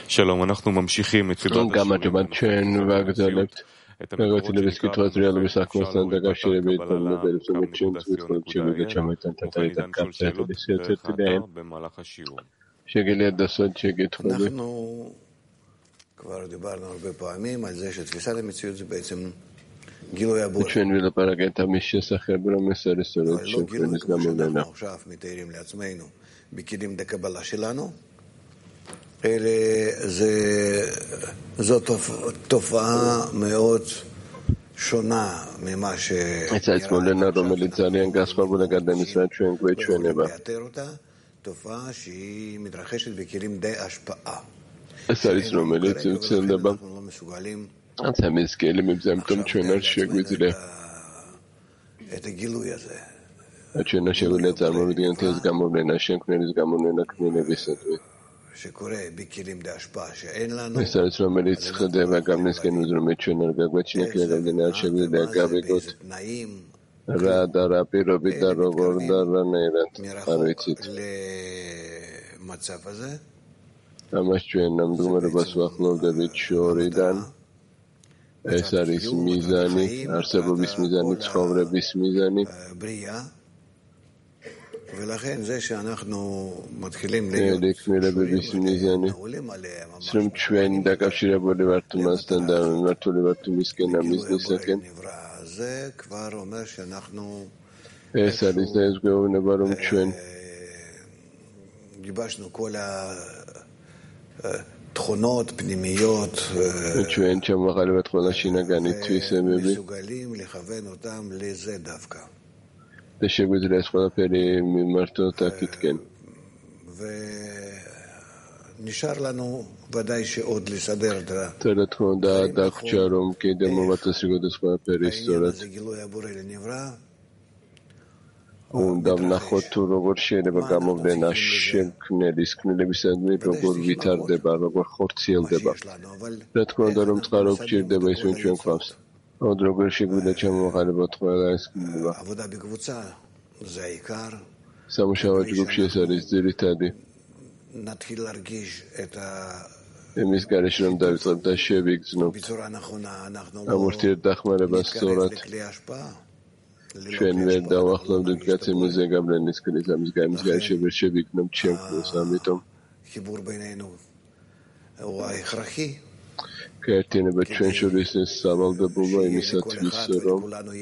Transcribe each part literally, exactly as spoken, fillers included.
გამარჯობა, ჩვენ ვაგრძელებთ მეგობრობის კითხვას რეალური საქმესთან დაკავშირებით მომნებელს უმეჩვენს ვიტყოდ შეგვიძლია ჩამოიტანოთ თათარიდან კაპსეტების ერთ-ერთი და შეგიძლიათ დასვათ შეკითხვები. ჩვენ ვილაპარაკეთ ამის შესახებ, რომ ეს არის სწორედ შექმნის გამოვლენა. זאת תופעה מאוד שונה ממה ש... ეს არის მოვლენა, რომელიც ძალიან განსხვავებული გადამის რაც ჩვენ გვეჩვენება. תופעה שהיא מתרחשת בכלים די השפעה. ეს არის რომელიც უცელდება ამის კელიმებზე, ამიტომ ჩვენ არ შეგვიძლია את הגילוי הזה. ჩვენ არ შეგვიძლია წარმოვიდგინოთ ეს გამოვლენა, შემქმნელის გამოვლენა ქმნილებისადმი. ეს არის რომელიც ხდება გამნისკენ რომ ჩვენ არ გაგვაჩინეთ გაგამდენ არ შეგვიძლია გავიგოთ რა და რა პირობი და როგორ და რანაირად არ ვიცით ამას ჩვენ ამ მდგომარეობას ვახლოვდებით შორიდან ეს არის მიზანი არსებობის მიზანი ცხოვრების მიზანი ולכן זה שאנחנו מתחילים להיות מלבביס מizani რომ ჩვენ დაკავშირებული ვართ მასთან და მართული ვართ მისკენ ამისნისაკენ זה כבר אומר שאנחנו ეს არის და ეს გვეუბნება რომ ჩვენ גיבשנו כל התכונות פנימיות ჩვენ ჩამოყალიბეთ ყველა შინაგანი თვისებები מסוגלים לכוון אותם לזה דווקא და შეგვიძლია ეს ყველაფერი მიმართოთ აქეთკენ. ונשאר לנו ודאי שעוד לסדר את ה... რა თქმა უნდა, დაგვრჩა რომ კიდე მოვაწესრიგოთ ეს ყველაფერი სწორად. גילוי הבורא לנברא. უნდა ვნახოთ თუ როგორ შეიძლება გამოვლენა შემქმნელის ქმნილებისადმი, როგორ ვითარდება, როგორ ხორციელდება. რა თქმა უნდა, რომ წყარო გჭირდება ის, ვინ ჩვენ გვყავს. עוד როგორ შეგვიძლია ჩამოვაყალიბოთ ყველა ეს ქმნება. სამუშაო ჯგუფში ეს არის ძირითადი. იმის გარეშე რომ დავიწყებ და შევიგრძნობ ამ ურთიერთდახმარებას სწორად ჩვენ ვერ დავახლოვდით გაცემის ზეგავლენის კრის ამის გამის გარეშე ვერ შევიგრძნობ ჩემს ამიტომ გაერთიანება ჩვენ შორის ეს სავალდებულო იმისათვის რომ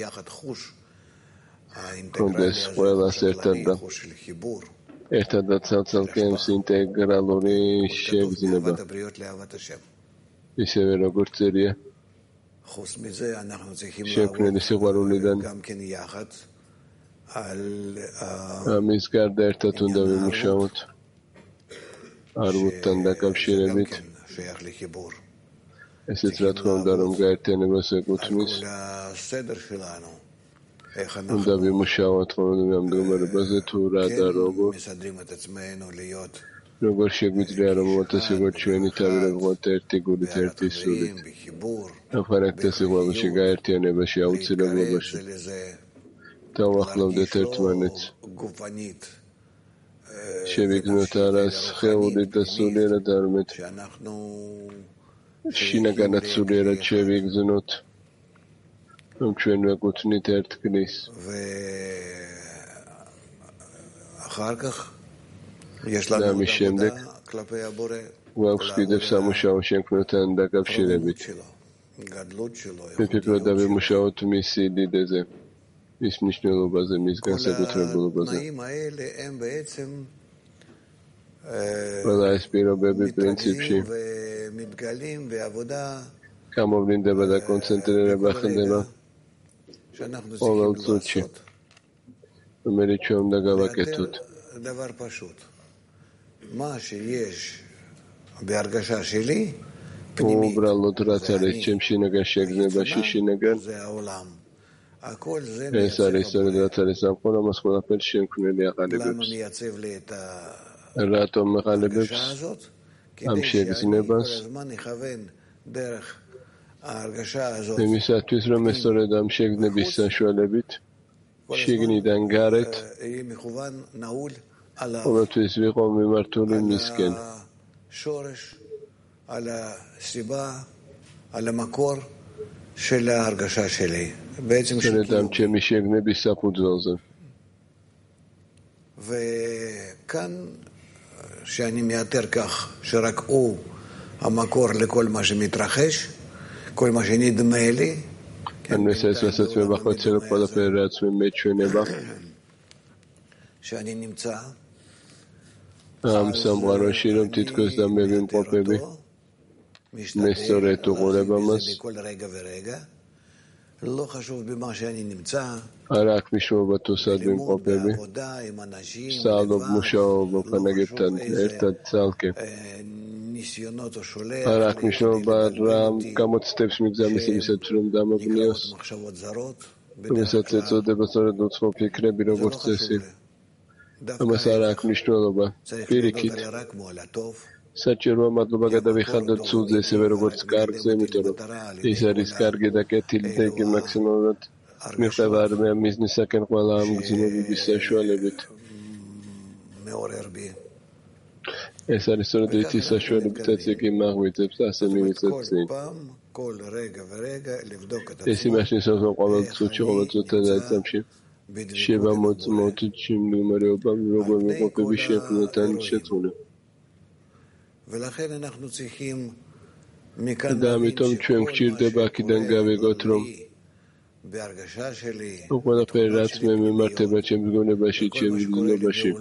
კონდეს ყველას ერთად და ერთადაც ცალკევის ინტეგრალური შეგრძნება ისევე როგორც წერია შექმნილი სიყვარულიდან ამის გარდა ერთად უნდა ვიმუშაოთ არვუთთან დაკავშირებით ესეც რა თქმა უნდა რომ გაერთიანებას ეკუთვნის უნდა ვიმუშაოთ ყოველდღე ამ მდგომარეობაზე თუ რა და როგორ როგორ შეგვიძლია რომ მოთესებოთ ჩვენი თავი როგორც ერთი გულით ერთი სულით ამ ხარაქტერს სიყვარულში გაერთიანებაში აუცილებლობაში დავახლოვდეთ ერთმანეთს შევიგნოთ არას სხეულით და სულიერად არამედ შინაგანად სულიერად შევიგრძნოთ რომ ჩვენ ვეკუთვნით ერთგლის და ამის შემდეგ გვაქვს კიდევ სამუშაო შემქმნელთან დაკავშირებით ვიფიქროთ და ვიმუშაოთ მისი დიდეზე მის მნიშვნელობაზე მის განსაკუთრებულობაზე ყველა ეს პირობები პრინციპში გამოვლინდება და კონცენტრირება ხდება ყოველ წუთში რომელიც ჩვენ უნდა გავაკეთოთ უბრალოდ რაც არის ჩემ შინაგან შეგრძნებაში შინაგან ეს არის სწორედ რაც არის სამყარო მას ყველაფერს შემქმნელი აყალიბებს რატომ აყალიბებს ამ შეგრძნებას იმისათვის რომ ეს სწორედ ამ შეგრძნების საშუალებით შიგნიდან გარეთ ყოველთვის ვიყო მიმართული მისკენ על הסיבה, על המקור של ההרגשה שלי. בעצם אדם שמשגנה בספות זרזה. וכאן, שאני מייתר כך, שרק הוא המקור לכל מה שמתרחש, כל מה שנדמה לי. הנושא לעשות מבחות של כל הפרע עצמי מת נבח. שאני נמצא. המסמרנו שילום תתכוס דם מבים פרופבי. מסורת וגולה במס. לא חשוב במה שאני נמצא. רק משמור בתוסד במפרופבי. סעלו במושאו בפנגפתן ארתד צלקה. ניסיונות או שולח. רק משמור ברם כמות סטפס מגזם מסמסת שלום דם אבניוס. ומסת לצוד בצורת נוצפו פיקרה בנוגות צסים. המסע רק משמור לו בה. פיריקית. Sacerdote matlo bagada vikhanda tsuze severo gortskarg zemitoro. Isaris karge daketil teke maksimumat. Miftavar me biznesaken qvala am gzino bisashwalebit. Isaris sordet isashwalebit tseki magwitebs asemivitsetsin. Esi mashni sozo qvala tsuchi qvala tsutazamshi. Sheba mot mot chimnumareoba rogo miqopebi shefnetan shetune. אדם איתום צ'וים כשיר כדן גבי גוטרום וכל הפרע עצמם ממרתבת שהם זגונה בשית שהם זגונה בשית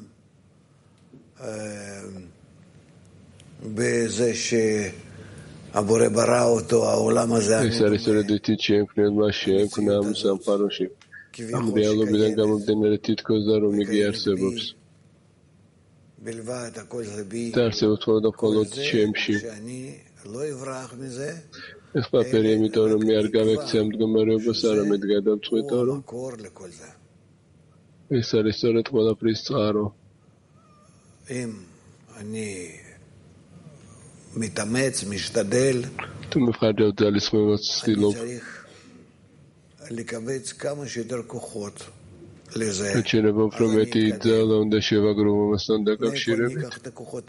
בזה שהבורא ברא אותו העולם הזה ישראל ישראל דתית שהם קניות מה שהם קנה מוסם פרושים המדיעה לא בדן גם עבדן הרתית כוזר ומגיע סבובס תרצה אותך דקולות שמשי. איך בפריים איתנו מירגע וקצם תגמרו בסר המתגדם צמתנו. וישראל היסטורית כל הפריס צערו. אם אני מתאמץ, משתדל, אתה מבחר להיות על הסממת סטילוב. אני צריך לקבץ כמה שיותר כוחות. Cine vă prometiți la unde și va grumă măsăn de cap și revit.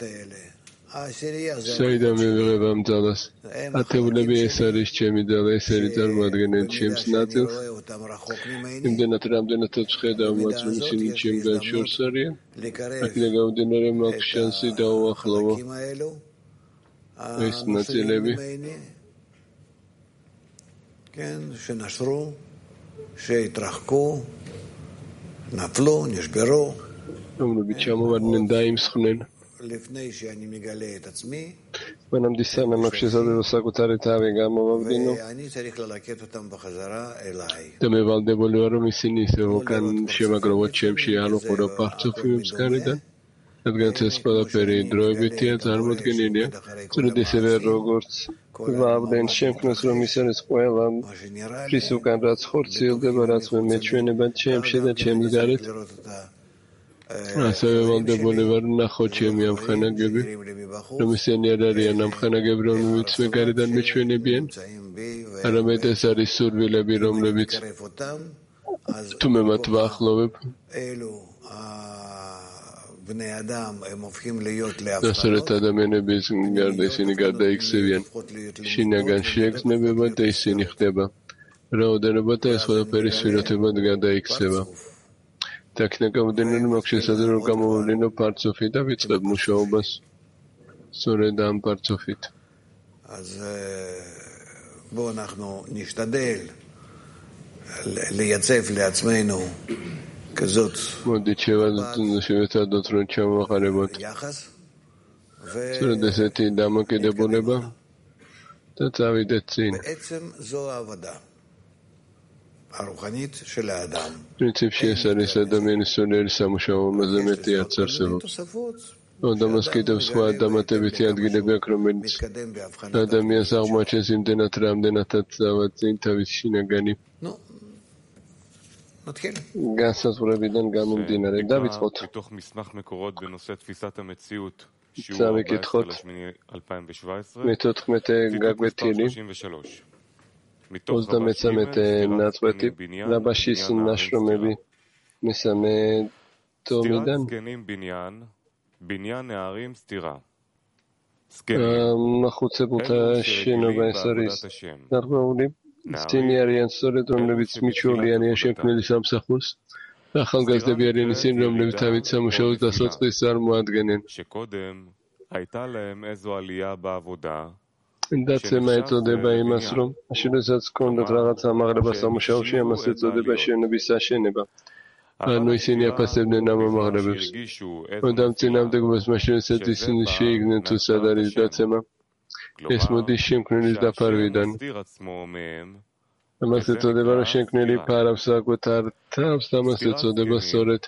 Să-i dăm eu v-am înțeles. Ateule bine să rișcem de la eseri dar mă gândesc ce-mi snatil. Îmi de natram de natat scheda mă țin ce-mi dan șor sărie. Acum gau de nere mă șanse de o ahlava. Este natelebi. כן, שנשרו, שהתרחקו, נפלו, נשברו. לפני שאני מגלה את עצמי. ואני צריך ללקט אותם בחזרה אליי. Adganțe spălă perii droibitie, zarmut genilie, trudi sever rogorț, vabden șemknus romisenes coelam, prisucan raț horțil de băraț me meciune bad cem și de cem zgaret. Asave valde bolivar naxocem yam khana gebi. Romisenia daria nam khana gebron mit me garidan meciune bien. Aramete sari survile birom lebit. Tume matvakh loveb. Nasret adamene bizin gardesini garda iksevian. Shinagan sheks nebeba teisini xteba. Raodeneba ta esxoda perisfiroteba garda ikseba. Takneka udenen mokshesadro gamoვლინო პარცოფი და ვიწყებ მუშაობას სწორედ ამ პარცოფით. אז בואו אנחנו נשתדל לייצב לעצמנו כזאת მოდი შევეცადოთ რომ ჩამოვახარებოთ სწორედ ესეთი დამოკიდებულება და წავიდეთ წინ. בעצם זו העבודה הרוחנית של האדם. პრინციპში ეს არის ადამიანის სულიერი სამუშაო, ამაზე მეტი არც არსებობს. ადამიანს კიდევ სხვა დამატებითი ადგილები აქვს, რომელიც ადამიანს აღმოაჩენს იმდენად, რამდენადაც წინ თავისი შინაგანი განსაზღვრებიდან გამომდინარე. დავიწყოთ. წავიკითხოთ. მეთოთხმეტე გაკვეთილი. ოცდამეცამეტე ნაწყვეტი რაბაშის ნაშრომები მესამე ტომიდან מחוצבות השנობა ეს არის დარღვეული წინი არიან სწორედ რომლებიც მიჩვეულიანი השם ქმნილის სამსახურს და ახალგაზრდები არიან ისინი რომლებიც თავით სამუშაოს დასაწყისს არ მოადგენენ დაცემა ეწოდება იმას რომ შედესაც ჰქონდათ რაღაც ამაღლება სამუშაოში ამას ეწოდება შენობის აშენება ანუ ისინი აფასებდნენ ამ ამაღლებებს და წინამდებობას მაშინ ეცეთ ისინი შეიგნენ თუ სად არის დაცემა ეს მოდის შემქმნელის დაფარვიდან ამას ეწოდება რომ შემქმნელი ფარავს აკვეთ არ თავს და ამას ეწოდება სწორედ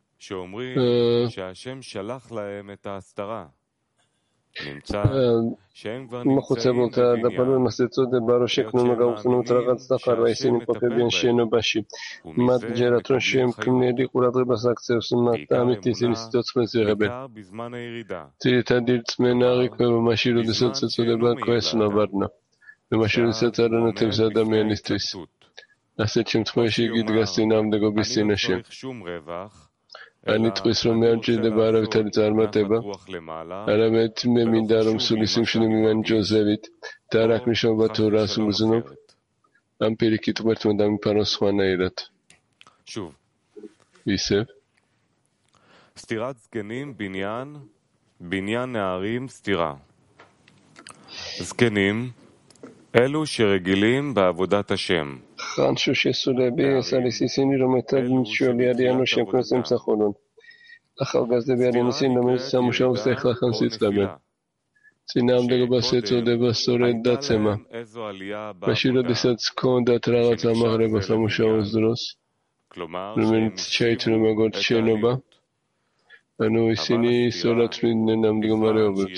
მოხუცებულთა დაფარვა ამას ეწოდება რომ შექმნელმა გაუხსნათ რაღაც დაფარვა ისინი ყოფებიან შენობაში მათ ჯერათ რომ შემქმნელი ყურადღებას აქცევს მათ და ამით ისინი სიცოცხლეს იღებენ ძირითადი რწმენა აღიქმება მაშინ როდესაც ეწოდება ქვესნობარნა და მაშინ როდესაც არანათებს ადამიანისთვის ასეთ შემთხვევაში იგი დგას წინააღმდეგობის წინაშე ani tqvis რომ მე არ მჭირდება არავითარი წარმატება არამედ მე მინდა რომ სული სიმშვიდე მივანჯოსებით და რა აქვს მნიშვნელობა თუ რას უგზნობ ამ პირიქით ღმერთმა დამიფარო სხვანაირად ისევ סתירת זקנים בניין בניין נערים סתירה זקנים אלו שרגילים בעבודת השם ხანშუ შესულები ეს არის ისინი რომელთაც მშველი არიან რომ შემქმნელს ემსახურონ ახალგაზრდები არიან ისინი რომელიც სამუშაოს ახლახანს იწყებენ წინააღმდეგობას ეწოდება სწორედ დაცემა მაშინ როდესაც ჰქონდათ რაღაც ამაღლება სამუშაოს დროს რომელიც შეიცვლება როგორც შენობა ანუ ისინი სწორად თვლიდნენ ამ მდგომარეობებს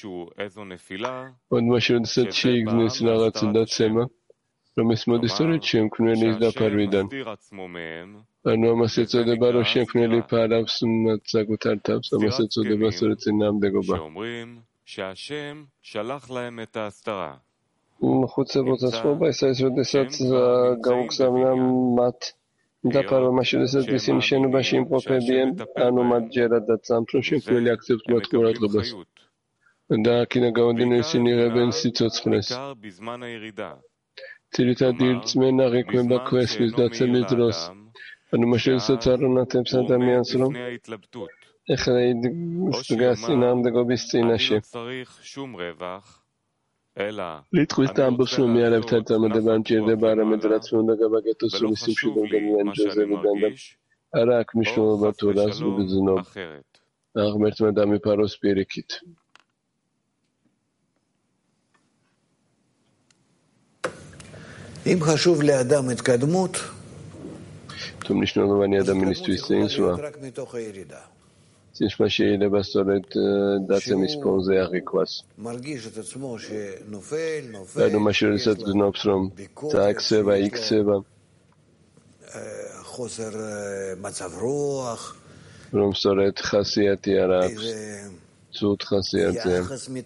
ond მაშინ როდესაც შეიგნეს რაღაც დაცემა რომ ეს მოდის სწორედ შემქმნელის დაფარვიდან. ანუ ამას ეწოდება რომ შემქმნელი ფარავს მათ საკუთარ თავს, ამას ეწოდება სწორედ წინააღმდეგობა. ხუცებულთა სხვაობა ეს არის როდესაც გაუგზავნა მათ დაფარვა მაშინ როდესაც ისინი შენობაში იმყოფებიან, ანუ მათ ჯერადაც ამ რომ შემქმნელი აქცევს მათ ყურადღებას. და აქედან გამომდინარე ისინი იღებენ სიცოცხლეს. ძირითადი რწმენა აღიქმება ქვესლის დაცემის დროს. ანუ მაშინ როდესაც არანათებს ადამიანს რომ ეხლა დგას წინააღმდეგობის წინაშე. ლიტყვის და ამბობს რომ მე არავითარი წარმატება არ მჭირდება არამედ რაც მე უნდა გავაკეთო სული სიმშვიდე მიანჯოსებიდან და არა აქვს მნიშვნელობა თუ რას ვგრძნობ. ღმერთმა დამიფაროს პირიქით. אם חשוב לאדם התקדמות, თუ მნიშვნელოვანი ადამიანისთვის წინსვლა, წინსვლა შეიძლება სწორედ დაცემის ფონზე აღიქვას. ანუ მაშინ როდესაც გრძნობს რომ წაექცევა, იქცევა, ხოსერ מצב רוח, რომ სწორედ ხასიათი არ აქვს, ცუდ ხასიათზე.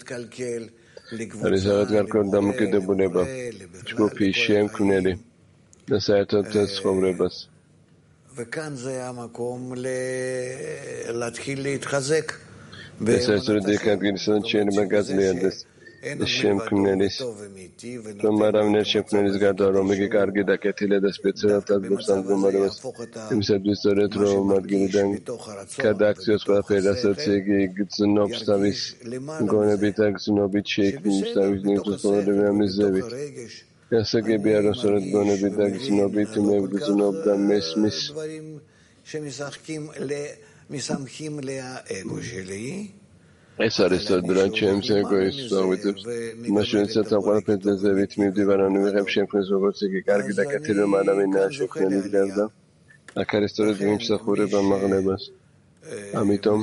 არის რაღაც გარკვეული დამოკიდებულება ჯგუფის შემქმნელი და საერთოდ ცხოვრებას. וכאן זה המקום להתחיל להתחזק. ეს სწორედ იქ ადგილისაა შეიძლება გაძლიერდეს შემქმნელის რომ არავინ არ შემქმნელის გარდა რომ იგი კარგი და კეთილი და სპეციალურად აგებს ამ მდგომარეობას იმისათვის სწორედ რომ ადგილიდან გადააქციოს ყველაფერი რასაც იგი გრძნობს თავის გონებით და გრძნობით შეიქმნის თავის ნიუტრალები ამიზებით გასაგებია რომ სწორედ გონებით და გრძნობით მე გრძნობ და მესმის שמסמכים לאגו שלי ეს არის სწორედ რა ჩემს ეგოის დავიძებს მაშინ ეცეთ ამ ყველაფერს ზევით მივდივარ ანუ ვიღებ შემქმნელს როგორც იგი კარგი და კეთილი რომ არავინაა შემქმნელის გარდა აქ არის სწორედ იმსახურება მაღლებას ამიტომ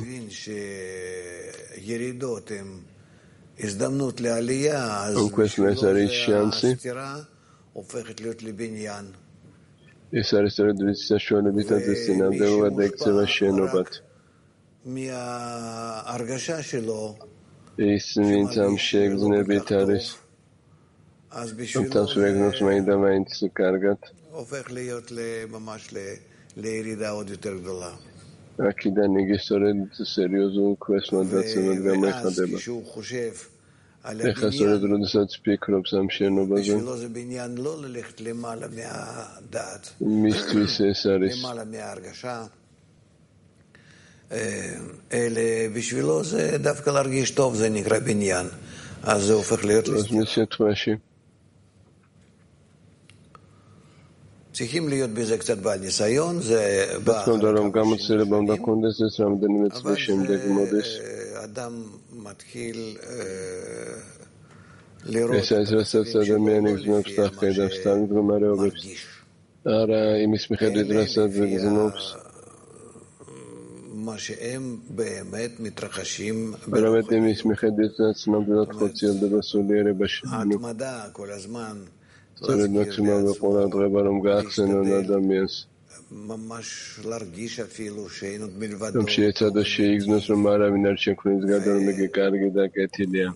ירידות הם הזדמנות לעלייה אז הסתירה הופכת להיות לבניין ეს არის სწორედ რის საშუალებით აწესინამდება და ექცევა შენობად מההרגשה שלו ის ვინც ამ შეგრძნებით არის אז בשבילו תמסורגנוס מעידה מעינץ קרגת הופך להיות ממש לירידה עוד יותר גדולה აქედან იგი სწორედ სერიოზულ ქვესმად დაცემად გამოიხადება כשהוא חושב ეხლა სწორედ როდესაც ფიქრობს ამ შენობაზე, בשבילו זה בניין לא ללכת למעלה מהדעת, მისთვის ეს არის למעלה מההרגשה, אלא בשבילו זה דווקא להרגיש טוב, זה נקרא בניין, אז זה הופך להיות אז מי שתחשי. צריכים להיות בזה קצת בעל ניסיון, זה בתקונדרם גם מוצלבם דקונדס, זה רמדנים עצמי שמדק מודס. אדם מתחיל לראות ეს არის რასაც ადამიანის გზნობს და ხედავს თან მდგომარეობებს. არა იმის მიხედვით რასაც გზნობს. מה שהם באמת מתרחשים. באמת იმის მიხედვით რაც ნამდვილად ხორციელდება სულიერებაში. ההתמדה כל הזמן. სწორედ მაქსიმალური ყურადღება რომ გაახსენონ ადამიანს. ממש להרגיש אפילו שאין עוד מלבדו. რომ შეეცადო შეიგრძნოს რომ არავინ არ შექმნის გადამდეგი კარგი და კეთილია.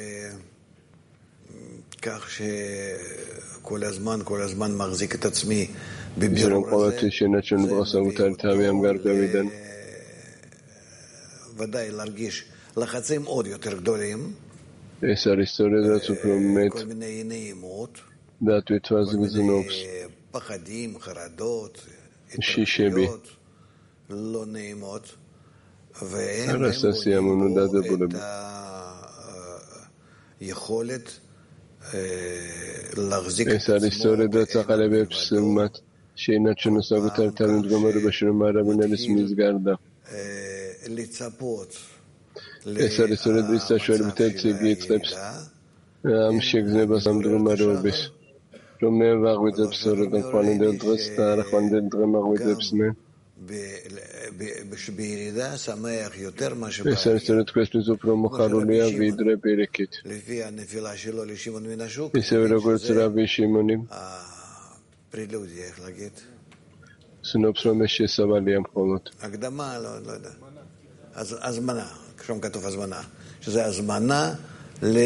כך שכל הזמן, כל הזמן מחזיק את עצמי בבירור הזה. ყოველთვის შენაჩვენებ საკუთარი თავი ამ გარკვევიდან. ודאי להרגיש לחצים עוד יותר גדולים. ეს არის სწორედ რაც უფრო მეტ כל מיני נעימות. დატვირთვას გზნობს. פחדים, חרדות, התפתחויות לא נעימות. והם רואים את היכולת להחזיק ეს არის სწორედ რაც ახალებებს მათ შეინარჩუნოს საკუთარი თავი მდგომარეობაში რომ არავინ არის მის გარდა. לצפות. ეს არის სწორედ ის საშუალებით ეციგი იწყებს ამ შეგრძნებას ამ მდგომარეობის რომ მე ვაღვიძებს სწორედ ხვალინდელ დღეს და არა ხვალინდელ დღე მაღვიძებს მე. בירידה שמח יותר מה שבא. ეს არის სწორედ თქვენთვის უფრო მოხარულია ვიდრე პირიქით. לפי הנפילה שלו לשמעון מן השוק. ისევე როგორც რაბი שמעონი. פרילודיה, איך להגיד? სნობს რომ ეს შესავალია მხოლოდ. הקדמה, לא, לא יודע. אז הזמנה, כשם כתוב הזמנה, שזה הזמנה ל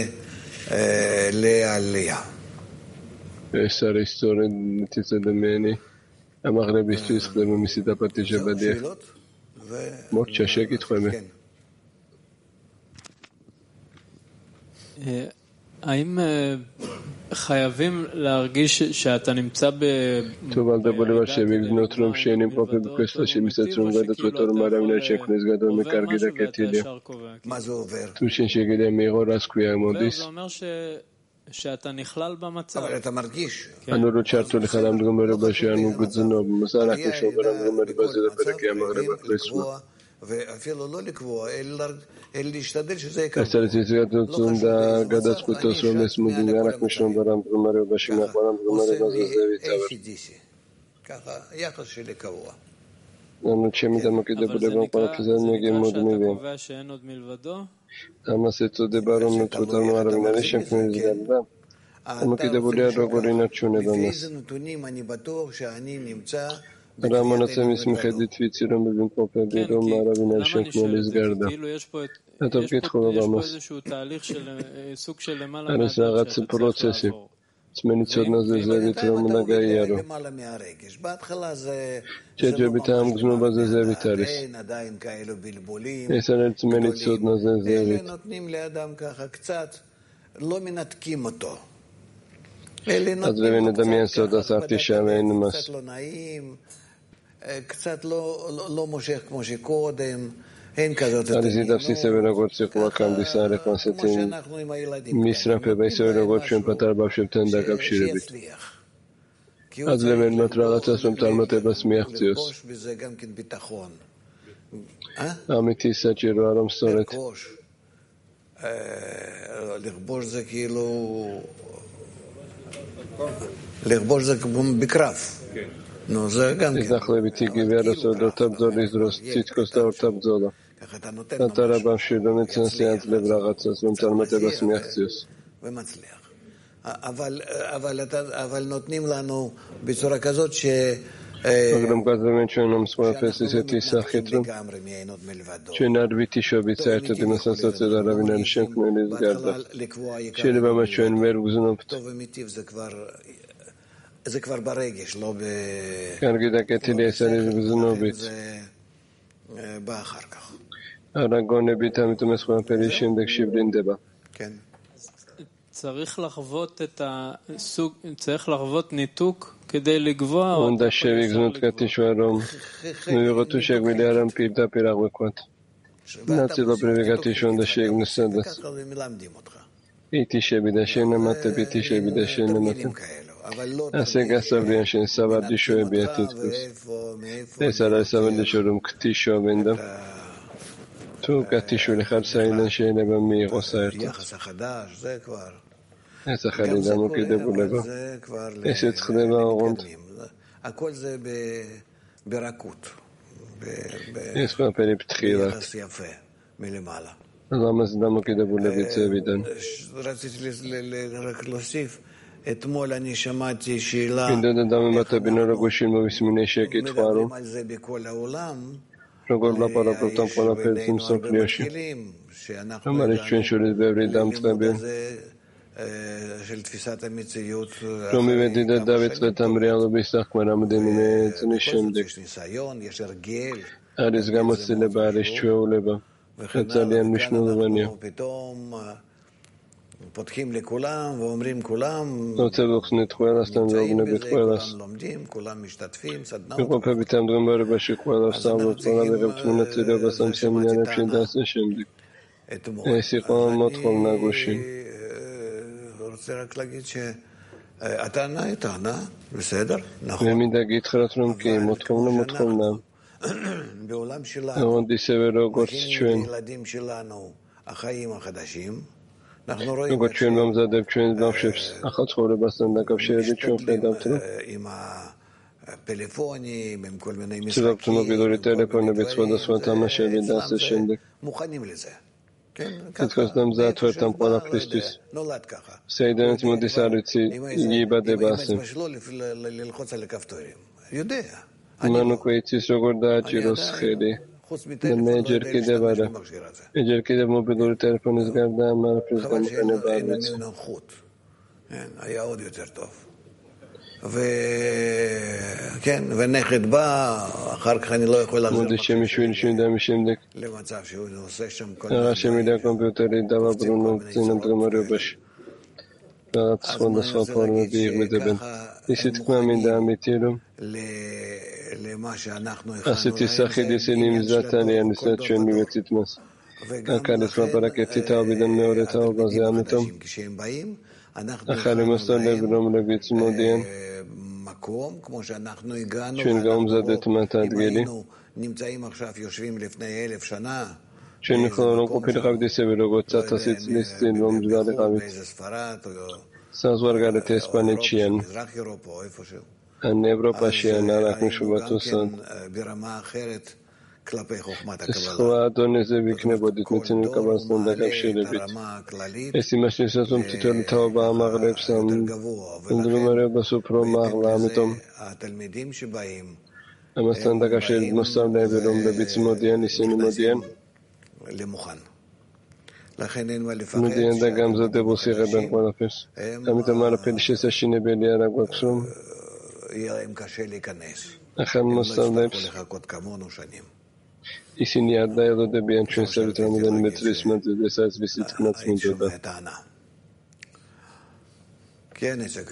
לעלייה. ეს არის სწორედ მთის ადამიანი ამაღლებისთვის ხდება მისი დაპატიჟებადია. მორჩა შეკითხვები. האם חייבים להרגיש שאתה נמצא ב... טוב, אל תבואי שבגזנות רום שאינים פופי בקוסטה שמסתצרום גדת ותור מרמנה שכנס גדול מקרגי דקטיליה. מה זה עובר? תושן שגידי מירו רסקויה מודיס. זה אומר ש... שאתה נכלל במצב. אבל אתה מרגיש. אנו רוצ'רתו לך למדגומר בשענו גדזנו במסע רק משאובר המדגומר בזה לפרקי המغרב הכלסו. ואפילו לא לקבוע, אלא להשתדל שזה יקרה. אסתרצי צגתוצון דה גדת סקוטוס רומס מודיני רק משאובר המדגומר בשענו המדגומר בזה זה ויתבר. ככה, יחס שלי קבוע. אנו צ'מי דמקי דבולבן פרקזן מגיע מאוד מבין. קובע שאין עוד מלבדו? ამას ეწოდება რომ უწოდებენ არავინ არის შექმნის გარდა. ამოკიდებულია როგორ ინარჩუნება მას. რა მონაცემის მიხედვით ვიცი რომ ვიმყოფები რომ არავინ არის შექმნის გარდა. და ვკითხულობ ამას. არის რაღაც პროცესი. წმენი ცოდნაზე ზევით რომ უნდა გაიარო. შეჯებით ამ გზნობაზე ზევით არის. ეს არის წმენი ცოდნაზე ზევით. აზრევენ ადამიანს ცოდას არტიშავენ მას. קצת לא מושך כמו שקודם. אין כזאת. არის იდავს ისევე როგორც იყო აქამდე სარეფანსეთი მისრაფება ისევე როგორც ჩვენ პატარა ბავშვებთან დაკავშირებით. აძლევენ მათ რაღაცას რომ წარმატებას მიაღწიოს. ამით ის საჭიროა რომ სწორედ לכבוש זה כאילו לכבוש זה בקרב. נו זה גם כן. זכלებით იგივე არასოდეს ორთაბძოლის დროს თითქოს და ორთაბძოლა. პატარა ბავშვი რომელიც შეძლებს რაღაცას რომ წარმატებას მიაღწიოს. ומצליח. אבל אבל אבל נותנים לנו בצורה כזאת ש მაგრამ გაზრდიან ჩვენ რომ სხვაფერს ისეთი სახით რომ ჩვენ არ ვითიშობთ საერთოდ იმასაც რაც არავინ არ შექმნილი გარდა. შეიძლება მას ჩვენ ვერ ვგზნობთ. זה כבר ברגש, לא ב... კარგი დაკეთილი ეს არის გზნობით. בא אחר כך. არა გონებით, ამიტომ ეს ყველაფერი შემდეგში ბრინდება. כן. צריך לחוות את הסוג, צריך לחוות ניתוק כדי לגבוה או Unde șevig katișoarom, nuirotușeg miliaram pirda piragvequat. Nați la prevegatișon de șeg năsădas. Iti șebide șene mate, piti șebide șene mate. Ase gasabrian șen savardi șoe biatitkus. Esara savardi șorum ktișo vendam. Tu katișul xarsainen șene bami qosaertat. Esa xalidam ukide buleba. Eset xdeba oğond. הכל זה ברכות. יש כבר פני פתחילת. ביחס יפה מלמעלה. למה זה דמו כדי בולבי צבידן? רציתי רק להוסיף, אתמול אני שמעתי שאלה, כדי דדם מתה בינו רגושים ובסמיני שקט חוארו. מדברים על זה בכל העולם, רוגול לפרה פרטם פונה פרצים סוף ליושי. אמר את שורת בעברי דם תחבין. של תפיסת המציאות. רומי ודידה דוד ותמריאל וביסח כבר עמדים מעצני שמדק. יש ניסיון, יש הרגל. אריס גם הוציא לבה, אריס תשועה ולבה. חצליין משנו לבניה. פתאום פותחים לכולם ואומרים כולם. רוצה בוחסנית חואלס, תנדרוגנה בתחואלס. לומדים, כולם משתתפים, סדנאות. וכל ביתם דרמה רבה שחואלס, סעבו תפונה ורב תמונה צילה בסמסם עניין הפשידס לשמדק. שיחון מותחול נגושים. רוצה רק להגיד שהטענה היא טענה, בסדר, נכון. ומדאגי התחלת רומקים, מותחום למותחום בעולם שלנו, נעון דיסברו גורץ צ'וין. הילדים שלנו, החיים החדשים, אנחנו רואים גורץ צ'וין במזדב צ'וין במפשפס. אחת חולה בסנדק אבשרית צ'ון פלדם תנו. עם הפלאפונים, עם כל מיני משחקים. צלב תנו גידורי טלפון לביצוע דסוותה משל בידס השנדק. מוכנים לזה. תתחסדם זה התפרתם כל הקריסטוס. נולד ככה. סיידנת מודיס ארצי ייבא דבאסם. אם האמא שלו ללחוץ על הכפתורים. יודע. מנו קוויציס רוגורדה צ'ירוס חדי. נמג'ר כדי ברה. אג'ר כדי מובידורי טלפון נסגרדה אמר פרסדם כנה בארץ. אין נוחות. היה עוד יותר טוב. וכן, ונכד בא, אחר כך אני לא יכול לחזור. מודי שמישהו ילשים דה משמדק. למצב שהוא עושה שם כל הרע שמידה קומפיוטרית דבה ברונו קצינם דרמריו בש. וערת צפון דספה פורנו ביג מדבן. ניסית כמה מידה אמיתירו. עשיתי סחי דיסינים זאטני הניסת שאין מבצית מס. הקלס מפרקתי תאבידן מאורת האובה זה אמיתום. אחרי מסתון לברום לביץ מודיין. מקום, כמו שאנחנו הגענו, אם נמצאים עכשיו, יושבים לפני אלף שנה, שנכלנו קופי לחבדי סבלוגות, צאת עשית ליסטין ומג'בר לחביץ. סעזור גלת אספנית שיין. אני אירופה שיין, רק משובתו סד. ברמה אחרת, כלפי חוכמת הקבלה. תסחואה אדוני זה בקנה בודית מצינים קבלסטון דקב שלבית. אסימה שניסתם תיתור לתאובה אמר לבסם. ונדלו מראה בסופרו מעלה מתום. התלמידים שבאים. המסטן דקב של נוסם להבלום לביץ מודיין, ניסיני מודיין. למוכן. לכן אין מה לפחד. מודיין דגם זה דבוסי רבן כל הפס. תמיד אמר הפל שסה שיני בלי הרג וקסום. יהיה להם קשה להיכנס. אחר נוסם לבס. הם לא יצטרכו לחכות כמונו שנים. Isini yarda ya da debiyen çün servitramiden metrismet ve desas visit knats mindoda. כן, נצג.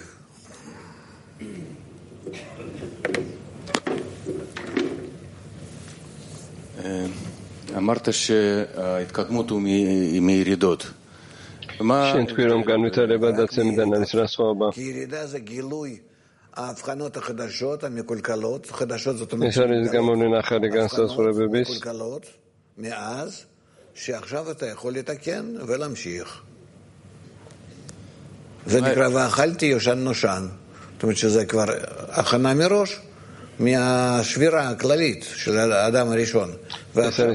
אמרת שההתקדמות היא מירידות. שינתקוירום כאן מתערבה דצה מדנה נשרס חובה. כי ירידה זה גילוי ההבחנות החדשות, המקולקלות, חדשות זאת אומרת, מקולקלות, מאז שעכשיו אתה יכול לתקן ולהמשיך. זה נקרא ואכלתי יושן נושן. זאת אומרת שזה כבר הכנה מראש מהשבירה הכללית של האדם הראשון. ועכשיו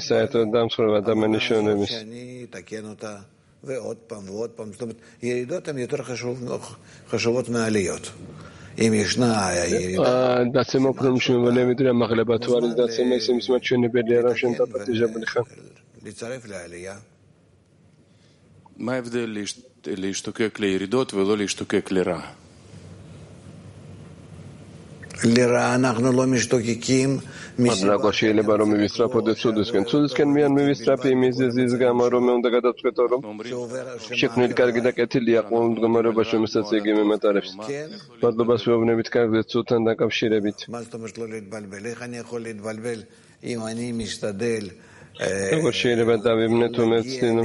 שאני אתקן אותה ועוד פעם ועוד פעם. זאת אומרת, ירידות הן יותר חשובות מהעליות. אם ישנה ירידה. דעצם אופנום שמבנה מדרי המחלבת ואריז דעצם מייסים סמת שני בלירה שנתה פתיג'ה בליכה. להצטרף לעלייה. מה ההבדל להשתוקק לירידות ולא להשתוקק לרע? მაგრამ შეიძლება რომ მივისწრაფოდეთ ცუდისკენ. ცუდისკენ მიან მივისწრაფი მიზეზის გამო რომ მე უნდა გადავწყვეტო რომ შექმნილი კარგი და კეთილია ყოველ მდგომარეობაში რომელსაც იგი მემატარებს. მადლობას ვეუბნებით კარგად ცუდთან დაკავშირებით. როგორ შეიძლება დავიბნე თუ მე ვცდინო?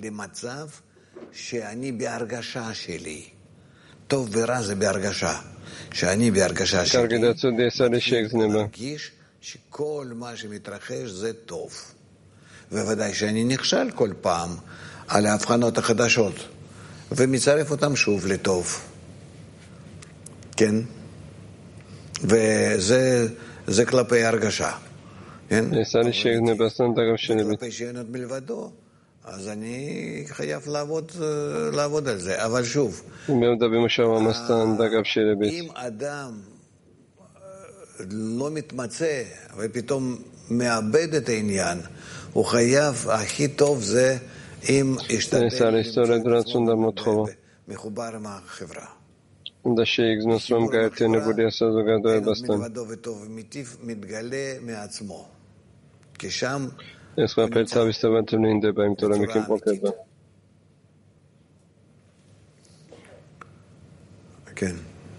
שאני בהרגשה שלי. טוב ורע זה בהרגשה. שאני בהרגשה שלי. კარგი და ცუდი ეს არის შეგრძნება. מרגיש שכל מה שמתרחש זה טוב. בוודאי שאני נכשל כל פעם על ההבחנות החדשות ומצרף אותם שוב לטוב. כן? וזה זה כלפי הרגשה. כן? ეს არის შეგრძნებასთან დაკავშირებით. כלפי שאינות מלבדו. אז אני חייב לעבוד, לעבוד על זה, אבל שוב, אם אדם לא מתמצא ופתאום מאבד את העניין, הוא חייב, הכי טוב זה אם ישתדל מחובר עם החברה. და შეიგრძნოს რომ გაერთიანებულია საზოგადოებასთან. מתגלה מעצמו. כי שם ეს ყველაფერი თავისთავად ვლინდება, იმიტომ რომ იქ იმყოფება. כן.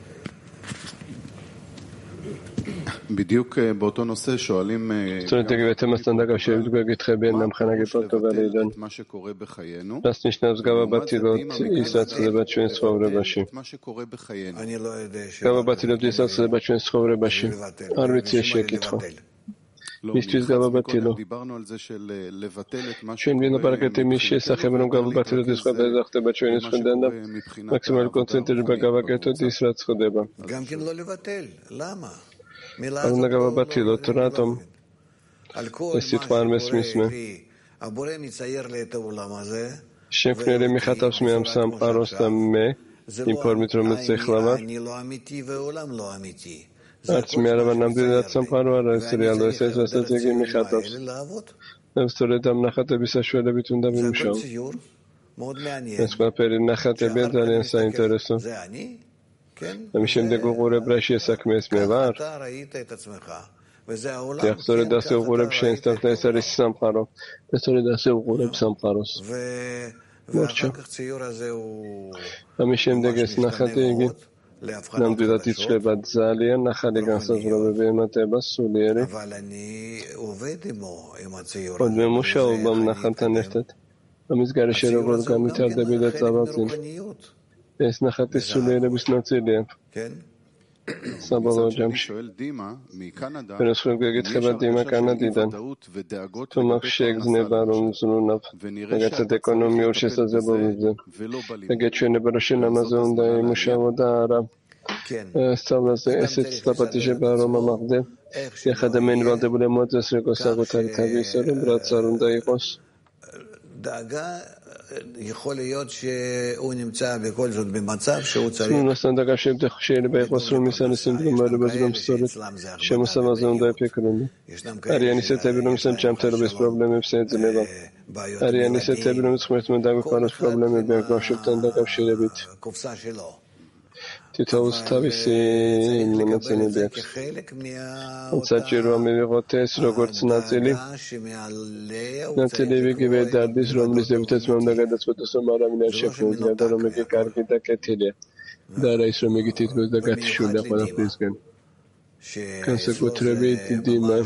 בדיוק באותו נושא שואלים სწორედ იგივე თემასთან დაკავშირებით გვეკითხებიან ნამხანაგი პორტუგალიიდან. מה שקורה בחיינו. რას ნიშნავს გავაბათილოთ ის რაც ხდება ჩვენს ცხოვრებაში? מה שקורה בחיינו. אני לא יודע. გავაბათილოთ ის რაც ხდება ჩვენს ცხოვრებაში. არ ვიცი ეს შეკითხვა. მისთვის გავაბათილო. ჩვენ ვილაპარაკეთ იმის შესახებ, რომ გავაბათილოთ ის ყველაფერი რაც ხდება ჩვენი წვრიდან და მაქსიმალური კონცენტრირება გავაკეთოთ ის რაც ხდება. גם כן לא לבטל. למה? არ უნდა გავაბათილოთ, რატომ? ეს სიტყვა არ მესმის მე. הבורא מצייר לי את העולם הזה. შექმნელი მიხატავს მე ამ სამყაროს და მე იმ ფორმით რომელიც ეხლა ვარ. אני לא אמיתי והעולם לא אמיתי. არც მე არა ვარ ნამდვილად სამყარო არ არის რეალო ეს ეს რასაც იგი მიხატავს. სწორედ ამ ნახატების საშუალებით უნდა ვიმუშაო. ეს ყველაფერი ნახატებია ძალიან საინტერესო. ამის შემდეგ უყურებ რა შესაქმეს მე ვარ. და სწორედ ასე უყურებ შენს და ეს არის სამყარო. სწორედ ასე უყურებ სამყაროს. მორჩა. ამის შემდეგ ეს ნახატი იგი ნამდვილად იცვლება ძალიან ახალი განსაზღვრებები ემატება სულიერი. ოდნავ მუშაობ ამ ნახატთან ერთად. ამის გარეშე როგორ განვითარდები და წავალწინ. ეს ნახატი სულიერების ნაწილია. საბოლოო ჯამში. ფეროს ხომ გეკითხება დიმა კანადიდან. თუ მაგ შეგრძნება რომ ზრუნავ რაღაცად ეკონომიურ შესაძლებლობებზე. და გეჩვენება რომ შენ ამაზე უნდა იმუშაო და არა. სწავლაზე ესეც დაპატიჟება რომ ამაღლდე. ეხლა და მენ ვალდებული მოწეს როგორც საკუთარი თავი ისე რომ რაც არ უნდა იყოს. דאגה יכול להיות שהוא נמצא בכל זאת במצב שהוא צריך. נוסף דקה შეიძლება იყოს რომ ის არის იმ მდგომარეობაში რომ სწორედ შემოსავალზე უნდა ეფიქრონ. არიან ისეთები რომ ისინი ჯანმრთელობის პრობლემებს ეძნება. არიან ისეთები რომ ღმერთთან დაგვიყვანოს პრობლემები აქვს ბავშვებთან დაკავშირებით. თითოეულს თავისი მონაცემები აქვს. საჭიროა მივიღოთ ეს როგორც ნაწილი. ნაწილი იგივე დარდის, რომლის ზემოთაც მე უნდა გადაწყვეტოს, რომ არავინ არ შექმნილია და რომ იგი კარგი და კეთილია. და არა ის, რომ იგი თითქოს და გათიშულია ყველაფრისგან. განსაკუთრებით დიმა.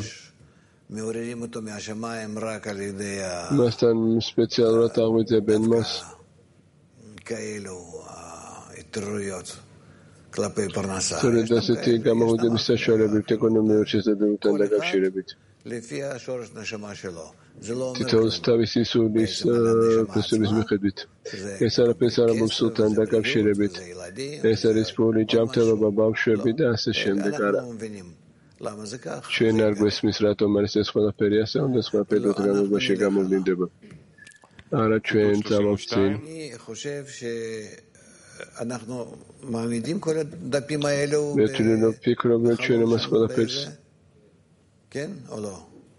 მასთან სპეციალურად აღვიძებენ მას. სწორედ ასეთი გამოღვიძების საშუალებით ეკონომიური შესაძლებლობთან დაკავშირებით. თითოეულს თავისი სულის ფესების მიხედვით. ეს არაფერს არ ამბობს სულთან დაკავშირებით. ეს არის ფული, ჯანმრთელობა, ბავშვები და ასე შემდეგ. არა. ჩვენ არ გვესმის რატომ არის ეს ყველაფერი ასე, უნდა ეს ყველაფერი განმავლობაში გამოვლინდება. არა ჩვენ წავავწინ. אנחנו מעמידים כל הדפים האלו ותלנו פיקרו ותשאינו מסכות הפרס כן או לא?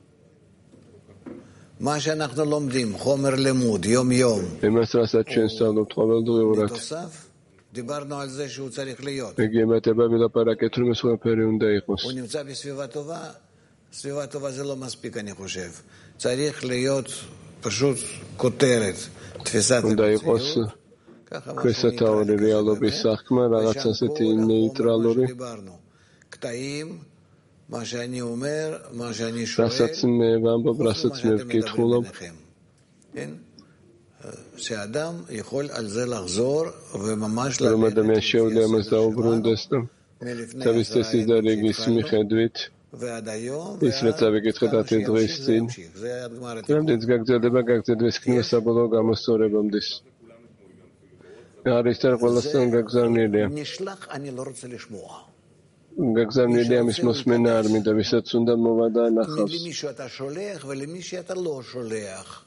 מה שאנחנו לומדים, חומר לימוד, יום יום מתוסף דיברנו על זה שהוא צריך להיות. מגיע מהטבע ולפרקת רומס ואפרי אונדה איכוס. הוא נמצא בסביבה טובה, סביבה טובה זה לא מספיק אני חושב. צריך להיות פשוט כותרת, תפיסת המציאות. Questa teoria lo bisakma ragazzasetti neutralori. קטעים, מה שאני אומר, מה שאני שואל, רסצמם וברסצמם כתחולם. כן? שאדם יכול על זה לחזור וממש ללמד מהשאול למזדהו ברונדסטם. תביסטסי דרגי סמיכדווית. ישרצה וגתחדת דריסטין. תלמד צגג זה לבגג זה דריסקין וסבולו גם הסורי במדיס. האריסטר קולסטון גגזר ניליה. נשלח אני לא רוצה לשמוע. גגזר ניליה מסמוס מנער מדביסת סונדה מובדה נחס. למישהו אתה שולח ולמישהו אתה לא שולח.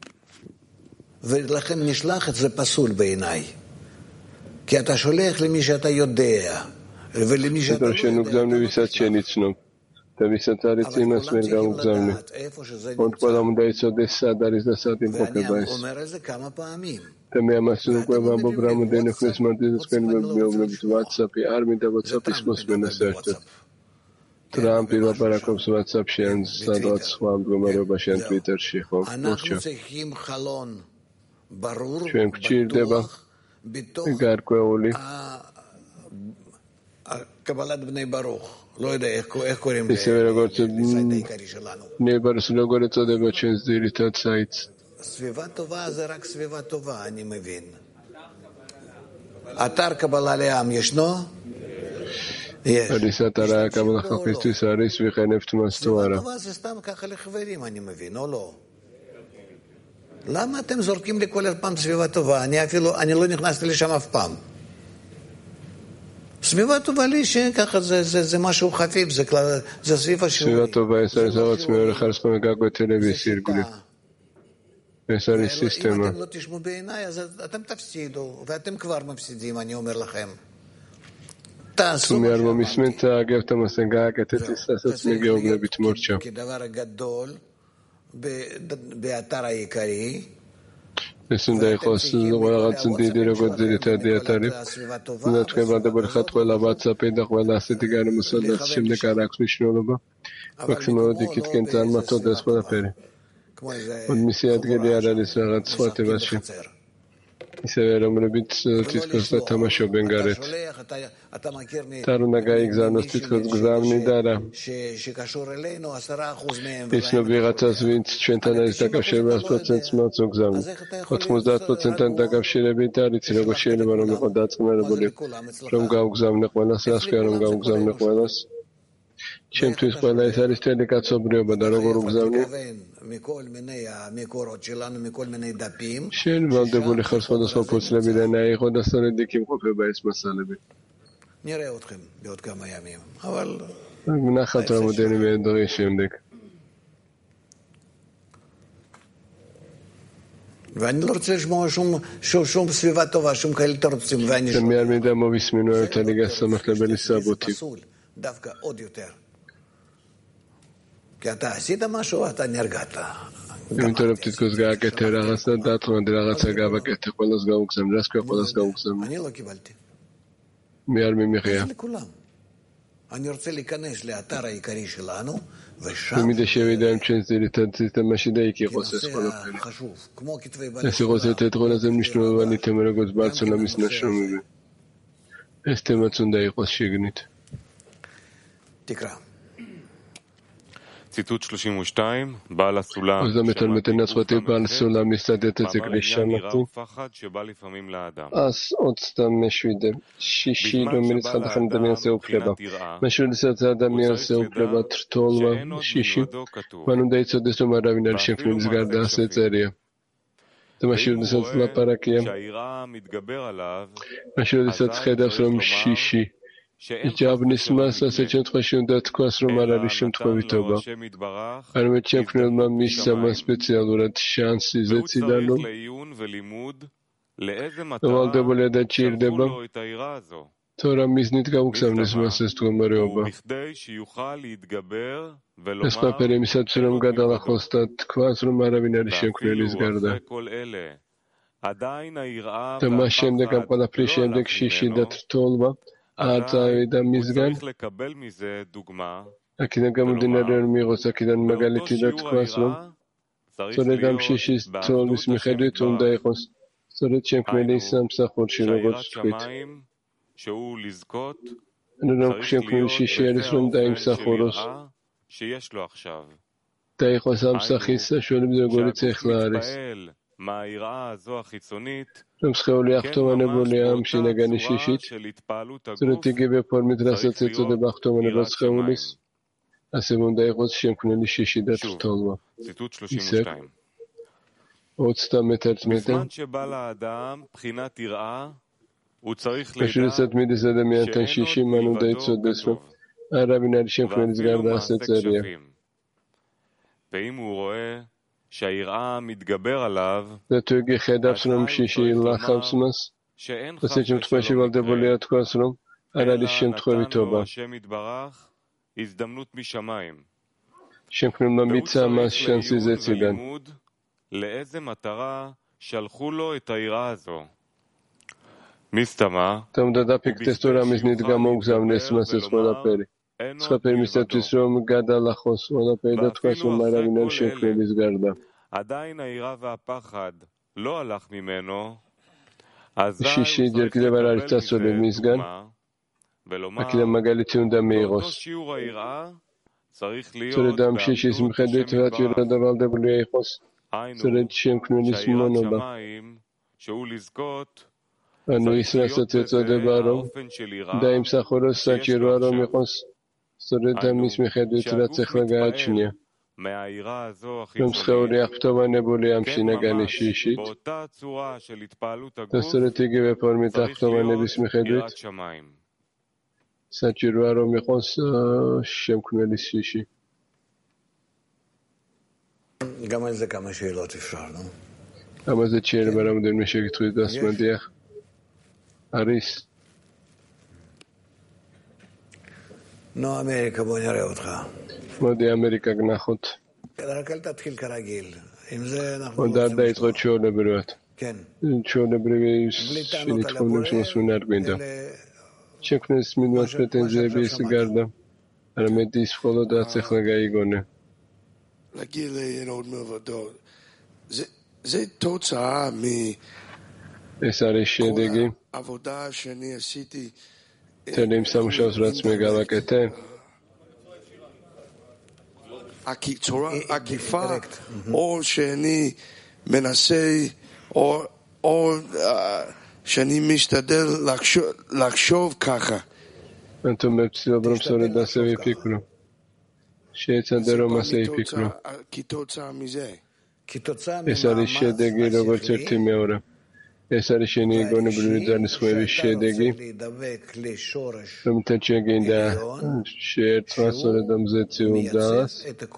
ולכן נשלח את זה פסול בעיניי. כי אתה שולח למי שאתה יודע, ולמי שאתה לא יודע. שנוגזם לביסת שניצנו. תביסת הריצים הסמר גם הוגזמנו. עוד כל עמודה יצודי סעד אריס לסעדים חוקי בייס. ואני אומר את זה כמה פעמים. תמי המסנו כבר בבו ברמודי נכנס מרדיז כן ובביובלת וואטסאפי ארמי דוואטסאפ יסמוס מנסרטת. טראמפי בפרקובס וואטסאפ שאין סעדות סחוام גומרו בשן טוויטר שיחו. אנחנו צריכים חלון ברור, שהם קצ'יר דבה. בתוך קבלת בני ברוך. לא יודע איך קוראים לסייט העיקרי שלנו. נברס לא גורץ עוד אבות שנסדיריתת סייטס. סביבה טובה זה רק סביבה טובה, אני מבין. אתר קבלה לעם ישנו? יש. אריסת הרעה קבלה חפיסטוס אריס וכן נפט מסתוארה. סביבה טובה זה סתם ככה לחברים, אני מבין, או לא? למה אתם זורקים לי כל פעם סביבה טובה? אני אפילו, אני לא נכנסתי לשם אף פעם. סביבה טובה לי שככה זה, זה, זה משהו חפיף, זה, זה סביבה שיעורי. סביבה טובה, יש לזה עצמי הולך על סכום גג בטלוויזיה ארגולי. יש לי סיסטמה. אם אתם לא תשמעו בעיניי, אז אתם תפסידו, ואתם כבר מפסידים, אני אומר לכם. תעשו מה שאמרתי. מסמנתה אגב את המסנגה, כתתיסס עצמי גיאוגלה בתמורצ'ה. כדבר גדול, באתר העיקרי, Nesunda hijos, luego agatsunti dirego dirita diatarif. Natke vada berkhat kola WhatsApp eda kola setigar musallat shimde karak mishnoloba. Maximum dikit kentan matod espola peri. Und misiad geli ara lisragat swate bashi. Isevera mrebit titkos da tamasho bengaret. Taru naga exanos titkos gzamni dara. Isno biratas vint shentana is dakavshir bas procent smatso gzamni. ოთხმოცდაათ პროცენტთან დაკავშირებით არის როგორ შეიძლება რომ იყო დაწყნარებული რომ გავგზავნე ყველას რას ქვია რომ გავგზავნე ყველას ჩემთვის ყველა ეს არის თელი კაცობრიობა და როგორ უგზავნე შენ ვალდებული ხარ სხვადასხვა ფურცლებიდან აიღო და სწორედ იქ იმყოფება ეს მასალები ნახავთ რამოდენიმე დღის შემდეგ ואני לא רוצה לשמוע שום, שום, שום סביבה טובה, שום כאלה תרוצים, ואני שומע. מיד מידע מוביסמינו את הליגה סמך לבל סבותי. פסול, דווקא עוד יותר. כי אתה עשית משהו, אתה נרגעת. אם תורם תתקוס גאה כתר, רחס נדעת חמדי רחץ הגאה וכתר, כל הסגאה וקסם, רסקה כל הסגאה וקסם. אני לא קיבלתי. מיד ממחיה. לכולם. אני רוצה להיכנס לאתר העיקרי שלנו, במידה שבידיים צ'נסדיריתת סיסטמה שדייקי חוסס כל הפעלה. אסי חוסס את רון הזה משנו ואני תמרגות בארצון למסנה שלו מבין. אסתם מצון די חוס שיגנית. תקרא. ציטוט שלושים ושתיים, בעל הסולם. אז המתן מתן עצמתי בעל סולם מסתדת את זה גלישה נתו. אז עוד סתם משווידה. שישי לא מנצחת לכם דמיין סאו פלבה. משהו לסעת זה דמיין סאו פלבה תרטולמה. שישי. ואנו די צודס לומר רבין על שפלים סגר דעשה צריה. זה משהו לסעת לפרקיה. משהו לסעת חדר סלום שישי. Ijabnis masa seçen txaşında tkasrum ararışım tkavitoba. Armeçem knelma misama specialurat şansi zetsidarlo. Valde boleda çirdeba. Tora miznit gavuksamnis masas tkomareoba. Espa peremisat suram gadala khostat tkasrum arabin arishim knelis garda. და მას შემდეგ ამ ყველაფრის შემდეგ შიში და თრთოლვა არ წავიდა მისგან. აქედან გამომდინარე რომ მიიღოს აქედან მაგალითი და თქვას რომ სწორედ ამ შიშის თრთოლის მიხედვით უნდა იყოს სწორედ შემქმნელი სამსახურში როგორც თქვით. რომ შემქმნელი შიში არის რომ დაიმსახუროს და იყოს ამ სახის საშუალებით როგორიც ეხლა არის. რომ სხეული აღფრთოვანებულია ამ შინაგანი შიშით, სწორედ იგივე ფორმით, რასაც ეწოდება აღფრთოვანება სხეულის, ასე უნდა იყოს შემქმნელი შიში და თრთოლვა. ისევ ოცდამეთერთმეტე როდესაც მიდის ადამიანთან შიში, მან უნდა იცოდეს, რომ არავინ არის შემქმნელის გარდა, ასე წერია. და თუ იგი ხედავს, რომ შიში ილახავს მას, ასეთ შემთხვევაში ვალდებულია თქვას, რომ არ არის შემთხვევითობა. შემქმნელმა მიცა მას შანსი ზეციდან. და უნდა დაფიქრდეს, თუ რა მიზნით გამოუგზავნეს მას ეს ყველაფერი. სხვაფერი მისათვის, რომ გადალახოს ყველაფერი და თქვას, რომ არავინ არ შემქმნელის გარდა. შიში ჯერ კიდევ არ არის წასული მისგან, აქედან მაგალითი უნდა მიიღოს. სწორედ ამ შიშის მიხედვით რაჭირა და ვალდებულია იყოს სწორედ შემქმნელის მონობა. ანუ ის რასაც ეწოდება, რომ დაიმსახუროს, საჭიროა რომ იყოს სწორედ ამის მიხედვით, რაც ახლა გააჩნია. რომ სხეული აღფრთოვანებული ამ შინაგანი შიშით და სწორედ იგივე ფორმით აღფრთოვანების მიხედვით საჭიროა რომ იყოს შემქმნელის შიში. ამაზე შეიძლება რამდენიმე შეკითხვით დასმოდია. არის נו, אמריקה, בוא נראה אותך. მოდი ამერიკა გნახოთ. רק אל תתחיל כרגיל. עם זה אנחנו... עוד არ დაიწყოთ ჩვეულებრივად. כן. ჩვეულებრივი შინიტყოვნების მოსვენა არ გვინდა. შექმნეს მიმართ პრეტენზიების გარდა. არამედ ის მხოლოდაც ახლა გაიგონე. להגיד לינוד מלבדו. זה תוצאה מ... ეს არის შედეგი. עבודה שאני עשיתי... თელი იმ სამუშაოს, რაც მე გავაკეთე. עקיפה, או שאני מנסה, או שאני משתדל לחשוב ככה. אתה מציב ברום סורד עשה ויפיקרו. שיצא רום עשה ויפיקרו. כתוצאה מזה. ეს არის შედეგი, როგორც ერთი მეორე. ეს არის შენი გონებრივი ძალისხმევის შედეგი, რომელთაც შეგინდა შეერწყა სწორედ ამ ზეციულ ძალას,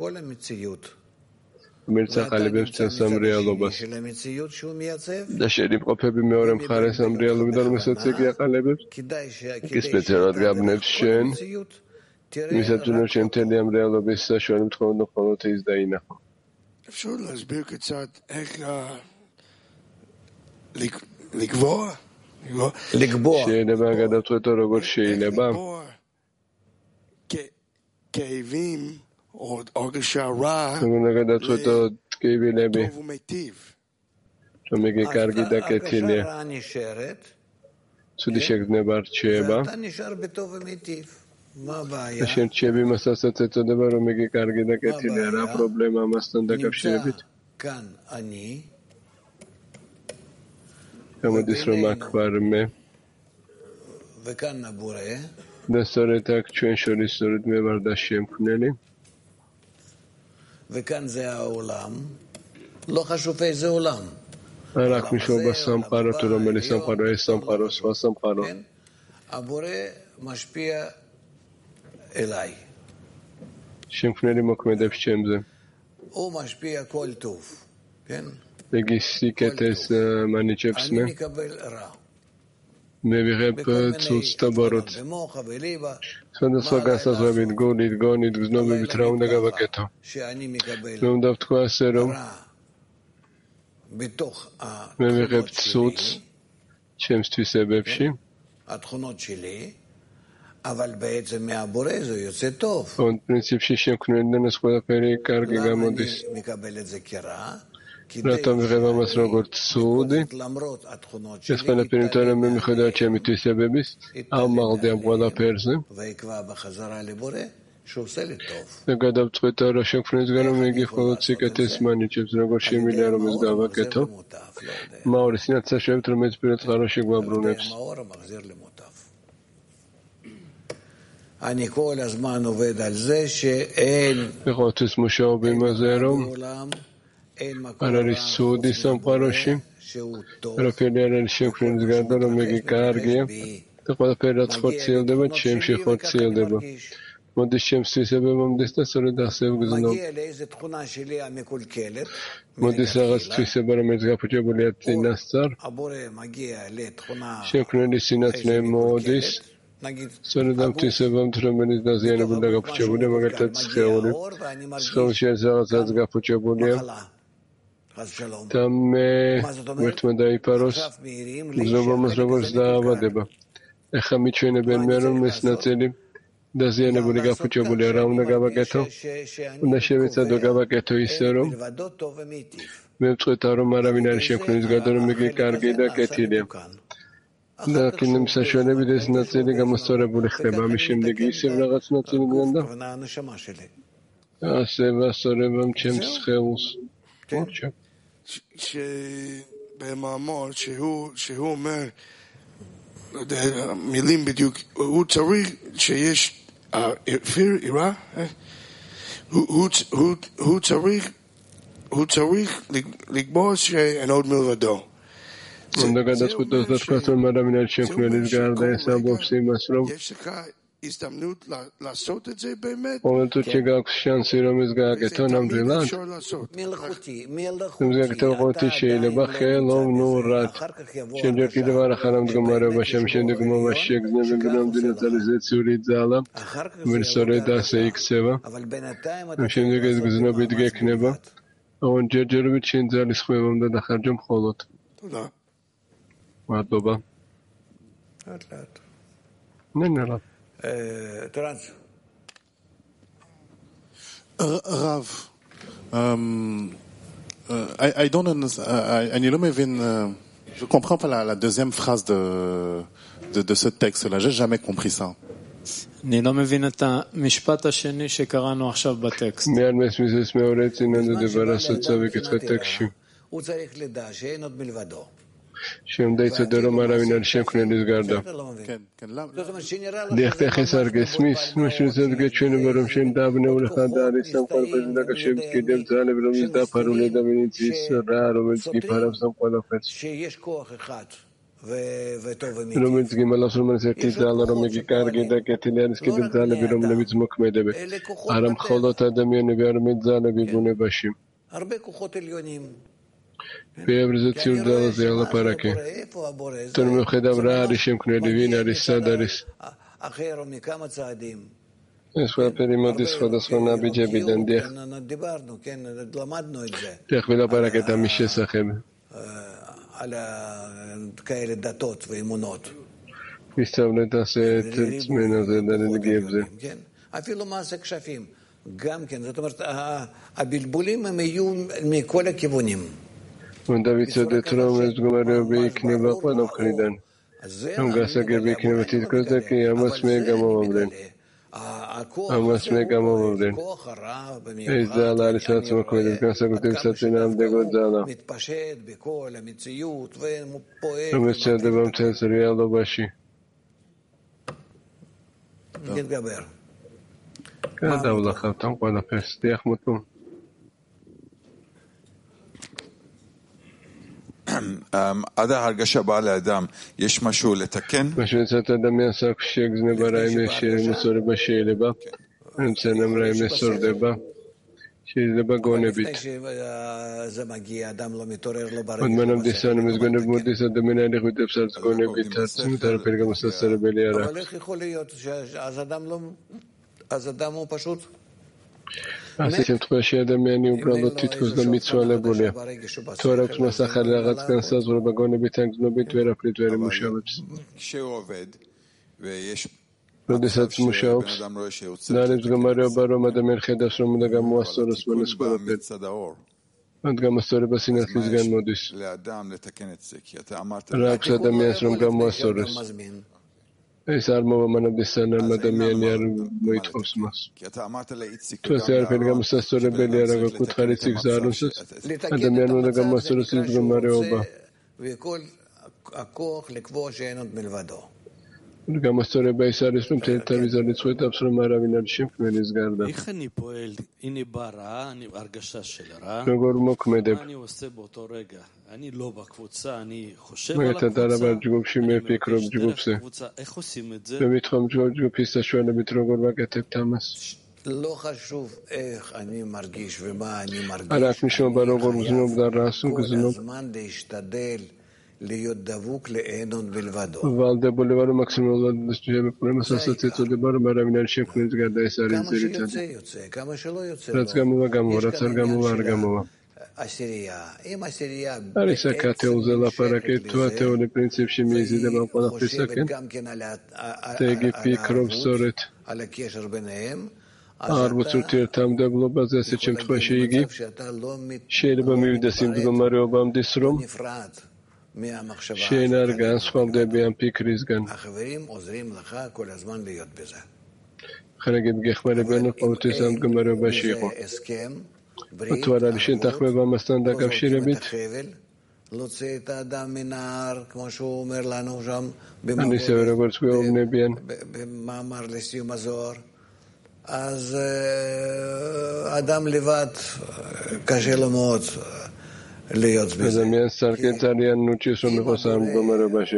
რომელიც აყალიბებს წელს ამ რეალობას. და შენი მყოფები მეორე მხარეს ამ რეალობიდან, რომელსაც იგი აყალიბებს, იგი სპეციალურად გაბნევს შენ, იმისათვის რომ შენ მთელი ამ რეალობის საშუალებით მხოლოდ მხოლოდ ის დაინახო. אפשר להסביר קצת איך לקבוע? לקבוע. შეიძლება გადავწყვეტო როგორ შეიძლება? כאבים או הרגשה רע. უნდა გადავწყვეტო ტკივილები. טוב ומיטיב. რომ იგი კარგი და კეთილია. ცუდი შეგრძნება რჩება. ואתה נשאר בטוב ומיטיב. מה הבעיה? შენ რჩები მასაც ეწოდება რომ იგი კარგი და კეთილია. რა პრობლემა ამასთან დაკავშირებით? כאן אני. გამოდის რომ აქ ვარ მე. וכאן הבורא. და სწორედ აქ ჩვენ შორის სწორედ მე ვარ და შემქმნელი. וכאן זה העולם. לא חשוב איזה עולם. არ აქვს მნიშვნელობა სამყარო თუ რომელი სამყარო, ეს სამყარო, სხვა სამყარო. הבורא משפיע אליי. შემქმნელი მოქმედებს ჩემზე. הוא משפיע כל טוב. כן? იგი სიკეთეს მანიჭებს მე. אני מקבל רע. მე ვიღებ ცუდს და ბოროტს. სხვადასხვა განსაზღვრებით, გონით, გონით, გზნობებით რა უნდა გავაკეთო. მე უნდა ვთქვა ასე რომ მივიღებ ცუდს ჩემს თვისებებში. Un პრინციპში შემქმნელიდან ეს ყველაფერი კარგი გამოდის. რატომ ვიღებ ამას როგორც ცუდი? ეს ყველაფერი იმიტომ რომ მე მიხედავ ჩემი თვისებების, ამაღლდი ამ ყველაფერზე. და გადავწყვეტა რა შემქმნელისგან რომ იგი მხოლოდ სიკეთეს მანიჭებს, როგორ შემიძლია რომ ეს გავაკეთო. მაორი სინათლე რომ ეს პირად წყაროში გვაბრუნებს. אני כל הזמן עובד על זה שאין בכל מושאוב במזרום על הריסודי סמפרושים רפאלי על השמכרין זגרדה לא מגיע כארגיה תכל הפרט חוצי על דבר שם שחוצי על דבר מודי שם סביסה בממדסת סורד עשב גזנוב מודי סרס סביסה ברמצגה פוצ'ה בוליית נסצר שמכרין לסינat להם מודיס სწორედ თვისებამ რომელიც დაზიანებული და გაფუჭებულია, მაგალითად სხეული. სხეულში ეს რაღაცაც გაფუჭებულია. და მე ერთმა დაიფაროს, ზოგადად როგორც დაავადება. ეხლა მიჩვენებენ მე რომ ეს ნაწილი დაზიანებული გაფუჭებულია, რა უნდა გავაკეთო? უნდა შევეცადო გავაკეთო ისე რომ მე ვწყვეტა რომ არავინ არ შექმნის გარდა რომ იგი კარგი და კეთილია. და კიდემ საშუალებით ეს ნაწილი გამოსწორებული ხდება. ამის შემდეგ ისევ რაღაც ნაწილი გვანდა. ასე ვასწორებამ ჩემს სხეულს. მორჩა. שבמאמר שהוא שהוא אומר מילים בדיוק הוא צריך שיש אפיר אירה הוא הוא הוא צריך הוא צריך לקבוע שאין עוד מלבדו. უნდა გადაწყვეტოს და თქვას რომ არავინ არ შემქმნელის გარდა ეს ამბობს იმას რომ ყოველ თვე გაქვს შანსი რომ ეს გააკეთო ნამდვილად იმზაკეთო ყოველთვის შეიძლება ხელოვნურად შემდეგ კიდევ არ ახალ მდგომარეობაში ამ შემდეგ მომავალ შეგრძნებები ნამდვილად არის ზეციური ძალა მე სწორედ ასე იქცევა ამ შემდეგ ეს გზნობით გექნება ოღონდ ჯერჯერობით შენ ძალის ხმევა უნდა დახარჯო მხოლოდ תודה. მადლობა. לאט לאט. ננרה. טרנס. רב, I don't understand, אני לא מבין, je comprends pas la, la deuxième phrase de, de, de ce texte-là, j'ai jamais compris ça. אני לא מבין את המשפט השני שקראנו עכשיו בטקסט. מי על מסמיסס מאורץ אינן דבר הסוצה וכתך טקשי. הוא צריך לדע שאין עוד מלבדו. שמדי צדר אומר אבין על שם כנליס גרדה. כן, כן, למה? דייך תחסר גסמיס, משהו צדגת שנו ברום שאין דאבנה ולכה דארי סם כל פזדה כשם תקידם צהלה ולא מזדה פרו לידה וניציס רער ומצגי פרם סם כל הפץ. שיש כוח אחד. לא מצגים עליו שלום נסרתי זעלה לא מגי קרגי דקתי ליאנס כדם זעלה ולא מלמיץ מוקמדה בה. הרם חולות אדמיוני והרמית זעלה ביבוני בשים. הרבה כוחות עליונים. ბევრზე ცილდალაზე ალაპარაკი. თუნ მიხედავ რა არის შემქმნელი, ვინ არის, სად არის. ეს ყველაფერი მოდის სხვადასხვა ნაბიჯებიდან, დიახ. დიახ, ვილაპარაკეთ ამის შესახებ. ვისწავლეთ ასეთ რწმენაზე და რელიგიებზე. אפילו מעשה כשפים. גם כן, זאת אומרת, הבלבולים הם יהיו מכל הכיוונים. უნდა ვიცოდეთ რომ ეს მდგომარეობა იქნება ყველა მხრიდან. რომ გასაგები იქნება თითქოს და კი ამას მე გამოვამდენ. ამას მე გამოვამდენ. ეს ძალა არის რაც მოქმედებს განსაკუთრებით საწინააღმდეგო ძალა. რომელიც ჩნდება მთელს რეალობაში. გადავლახავთ ამ ყველაფერს, დიახ მოთხოვ. עד ההרגשה באה לאדם, יש משהו לתקן? משהו ადამიანს აქვს შეგრძნება რაიმე შემოსწორება შეიძლება, მცენამ რაიმე სწორდება, შეიძლება გონებით. მანამდე სანამ ეს გონები მოდის, ადამიანი არ იღვიტებს არც გონებით, არც არაფერი გამოსასწორებელი არ აქვს. אז אדם הוא פשוט ასეთ შემთხვევაში ადამიანი უბრალოდ თითქოს და მიცვალებულია. თუ არ აქვს მას ახალი რაღაც განსაზღვრება გონებით ან გზნობით, ვერაფრით ვერ იმუშავებს. როდესაც მუშაობს, ნაირებს გამარჯობა, რომ ადამიანი ხედავს, რომ უნდა გამოასწოროს მანეს ყველაფერი. ამ გამოსწორება სინათლისგან მოდის. რა აქვს ადამიანს, რომ გამოასწოროს? ეს არ მოვა მანამდე, სანამ ადამიანი არ მოითხოვს მას. თუ ეს არაფერი გამოსასწორებელი არ აქვს, კუთხარი ციგს არ უსწრებს, ადამიანმა უნდა გამოასწოროს ის მდგომარეობა. გამოსწორება ის არის, რომ მთელი თავი ზალით ხვედავს, რომ არავინ არის შემქმნელის გარდა. როგორ მოქმედებ? მაგათად არა ვარ ჯგუფში, მე ვფიქრობ ჯგუფზე. მე მithom ჯგუფის საშუალებით როგორ ვაკეთებ ამას. არ აქვს მნიშვნელობა როგორ ვგზნობ და რას ვგზნობ. ვალდებული ვარ, რომ მაქსიმალურად შემოქმნებას ასაც ეწოდება, რომ არავინ არის შემქმნელის გარდა, ეს არის ძირითადი. რაც გამოვა, გამოვა, რაც არ გამოვა, არ გამოვა. არის აქ ათეულზე ლაპარაკი, თუ ათეული პრინციპში მიიზიდება ყველაფრისაკენ და იგი ფიქრობს სწორედ არბუც ურთიერთმადებლობაზე, ასეთ შემთხვევაში იგი შეიძლება მივიდეს იმ მდგომარეობამდე, რომ შენ არ განსხვავდები ამ ფიქრისგან. ხარაგები გეხმარებიან, რომ ყოველთვის ამ მდგომარეობაში იყო. თუ არ არის შენ თანხმობა ამასთან დაკავშირებით, ან ისევე როგორც გვეუბნებიან, אז אדם לבד קשה לו מאוד להיות בזה. ადამიანს სარკე ძალიან ნუჭის რომ იყოს ამ მდგომარეობაში.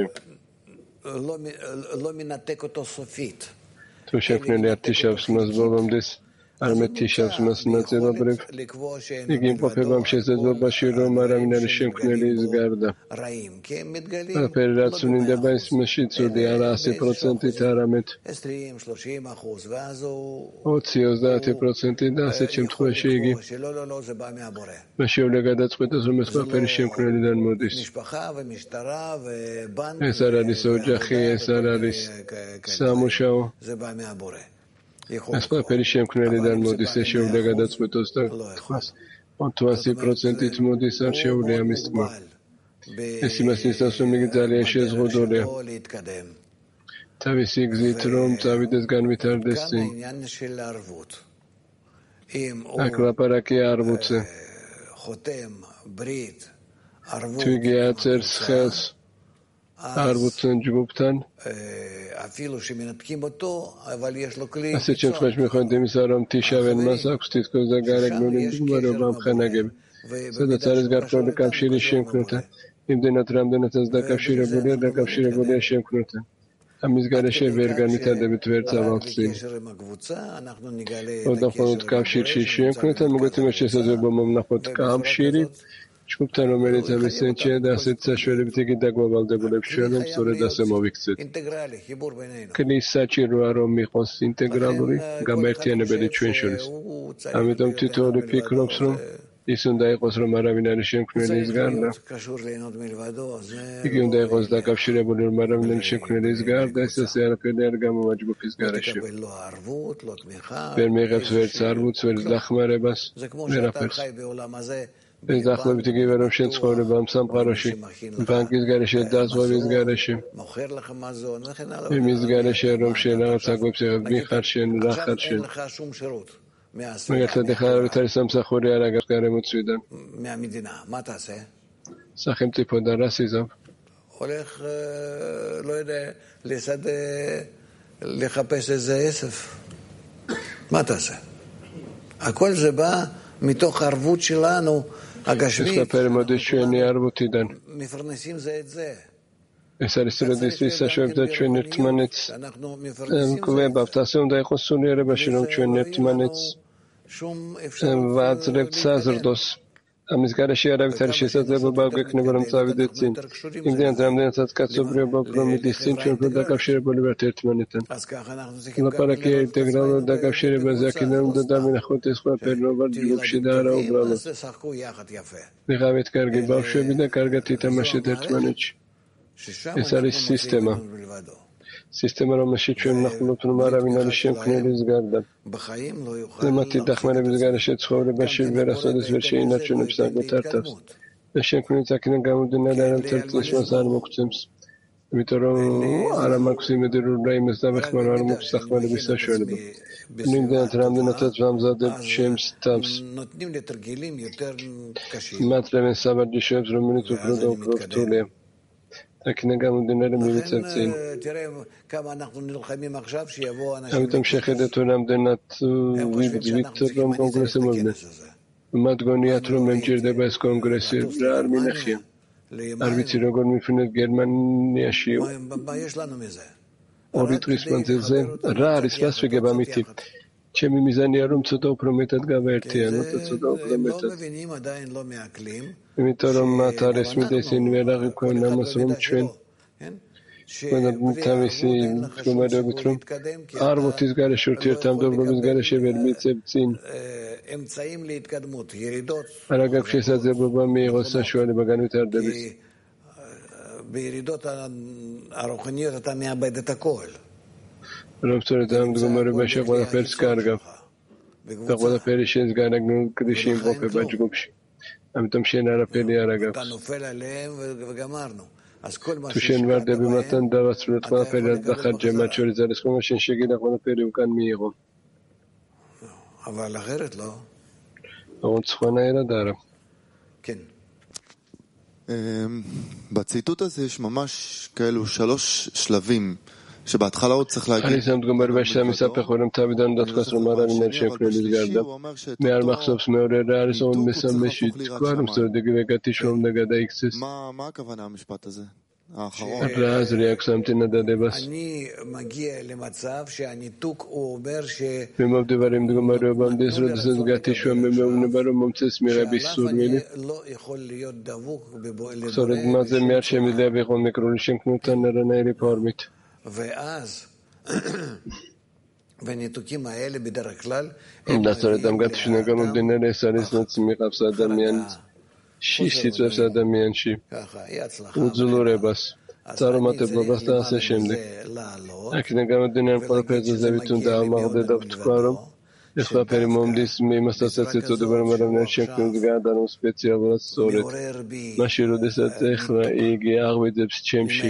לא מנתק אותו סופית. თუ შექმნილი არ თიშავს მას ბოლომდის, არამედ თიშავს მას ნაწილობრივ, იგი იმყოფება შესაძლებლობაში, რომ არავინ არის შემქმნელი ის გარდა. ყველაფერი რაც ვნინდება, ის მასში ცუდი, არა ასი პროცენტით, არამედ ოცი ოცდაათი პროცენტით და ასეთ შემთხვევაში იგი მასში უნდა გადაწყვეტოს, რომ ეს ყველაფერი შემქმნელიდან მოდის. ეს არ არის ოჯახი, ეს არ არის სამუშაო. ეს ყველაფერი შემქმნელიდან მოდის, ეს შეუძლია გადაწყვეტოს და თქვას, თუ ასი პროცენტით მოდის, არ შეუძლია ამის თქმა. ეს იმას ნიშნავს, რომ იგი ძალიან შეზღუდულია. თავისი გზით, რომ წავიდეს განვითარდეს წინ. აქ ლაპარაკი არბუცზე. თუ იგი აწერს ხელს არბუცთან ჯგუფთან, ასეთ შემთხვევაში მიხვდეთ იმისა, რომ თიშავენ მას აქვს თითქოს და გარეგნული მდგომარეობა ამხანაგები, სადაც არის გარკვეული კავშირი შემქმნელთან, იმდენად რამდენადაც დაკავშირებულია, დაკავშირებულია შემქმნელთან. ამის გარეშე ვერ განვითარდებით, ვერ წავალთ წინ. მხოლოდ კავშირში შემქმნელთან, მოგეთ იმას შესაძლებლობა მომნახოთ კავშირი ჯგუფთან, რომელიც ამის ცენტრია და ასეთ საშუალებით იგი დაგვავალდებულებს ჩვენ, რომ სწორედ ასე მოვიქცეთ. ქმნის საჭიროა, რომ იყოს ინტეგრალური გამაერთიანებელი ჩვენ შორის. ამიტომ თითოეული ფიქრობს, რომ ის უნდა იყოს, რომ არავინ არის შემქმნელი ის გარდა. იგი უნდა იყოს დაკავშირებული, რომ არავინ არის შემქმნელი ის გარდა, ეს ასე არაფერი არ გამოვა ჯგუფის გარეშე. ვერ მიიღებს ვერც არბუცს, ვერც დახმარებას, ვერაფერს. ეს დაახლოებით იგივე, რომ შენ ცხოვრება ამ სამყაროში, ბანკის გარეშე, დაზღვევის გარეშე, იმის გარეშე, რომ შენ რაღაცა გვებს იღებ, ვინ ხარ შენ, რა ხარ შენ. მაგალითად, ეხლა არ არის სამსახური არ აქვს გარემოცვიდან. სახელმწიფოდან რას იზამ? הולך, לא יודע, לחפש איזה אסף. מה תעשה? הכל זה בא מתוך הערבות שלנו, הגשמית. מפרנסים זה את זה. ეს არის სწორედ ის საშუალება ჩვენ ერთმანეთს გვებავთ, ასე უნდა იყოს სულიერებაში, რომ ჩვენ ერთმანეთს ვაძლევთ საზრდოს. ამის გარეშე არავით არ შესაძლებლობა გვექნება რომ წავიდეთ წინ. იმდენად რამდენადაც კაცობრიობა უფრო მიდის წინ, ჩვენ უფრო დაკავშირებული ვართ ერთმანეთთან. ლაპარაკია ინტეგრალურ დაკავშირებაზე, აქედან უნდა დავინახოთ ეს ყველაფერი რომ ვარ ჯგუფში და არა უბრალოდ. ვიღავით კარგი ბავშვები და კარგად ითამაშეთ ერთმანეთში. ეს არის სისტემა. სისტემა, რომელშიც ჩვენ ვნახულობთ, რომ არავინ არის შემქმნელის გარდა. მათი დახმარების გარეშე ცხოვრებაში ვერასოდეს ვერ შეინარჩუნებს საკუთარ თავს. და შემქმნელიც აქედან გამომდინარე არამხოლოდ წესვას არ მოგცემს. იმიტომ რომ არა მაქვს იმედი რომ რაიმეს დავეხმარო, არ მაქვს დახმარების საშუალება. იმდენად რამდენადაც ვამზადებ ჩემს თავს. მათლევენ საბარჯიშოებს, რომელიც უფრო და უფრო რთულია. აქედან გამომდინარე მივიწევ წინ. ამიტომ შეხედეთ თუ რამდენად ვიბრძვით რომ კონგრესი მოვიდეს. მათ გონიათ რომ მე მჭირდება ეს კონგრესი, რა არ მინახია. არ ვიცი როგორ მიფრინეთ გერმანიაში ორი დღის მანძილზე რა არის მას ვიგებ ამითი. ჩემი მიზანია რომ ცოტა უფრო მეტად გავაერთიანოთ და ცოტა უფრო მეტად. იმიტომ რომ მათ არ ესმიდა ისინი ვერ აღიქვენ ამას რომ ჩვენ თავისი მდგომარეობით რომ არ მოთის გარეშე ურთიერთმადიდებლობის გარეშე ვერ მიწევ წინ. არა გაქვს შესაძლებლობა მიიღოს საშუალება განვითარდების. რომ სწორედ ამ მდგომარეობაში ყველაფერს კარგავ და ყველაფერი შენს გარეგნულ კლდეში იმყოფება ჯგუფში. ამიტომ შენ არაფერი არ აგაქვს. თუ შენ ვარდები მათთან დავასრულოთ ყველაფერი რაც დახარჯე მათ შორის ძალისხმევა შენ შეგიძლია ყველაფერი უკან მიიღო. ოღონდ სხვანაირად არა. בציטוט הזה יש ממש כאלו שלוש שלבים שבהתחלה עוד צריך להגיד. არის ამ მდგომარეობაში სამი საფეხო რომ თავიდან უნდა თქვას რომ არავინ არ შემქმნელის გარდა. მე არ მახსოვს მეორე რა არის ოღონდ მესამეში თქვა რომ სწორედ იგივე გათიშვა უნდა გადაიქცეს. מה הכוונה המשפט הזה? რა აზრი აქვს ამ წინადადებას? მე მომდივარი მდგომარეობამდე ის როდესაც გათიშვა მე მეუბნება რომ მომცეს მიღების სურვილი. სწორედ მასზე მე არ შემიძლია ვიყო მიკრული შემქმნელთან არანაირი ფორმით. და სწორედ ამ გათიშვიდან გამომდინარე ეს არის რაც მიყავს ადამიანს სიცოცხლეს ადამიანში უძლურებას წარუმატებლობას და ასე შემდეგ. აქედან გამომდინარე ყველაფერზე ზევით უნდა ამაღლდე და ვთქვა რომ ეს ყველაფერი მომდის იმასაც ეწოდება რომ არავინ შემქმნელის გარდა რომ სპეციალურად სწორედ მაშინ როდესაც ეხლა იგი აღვიძებს ჩემში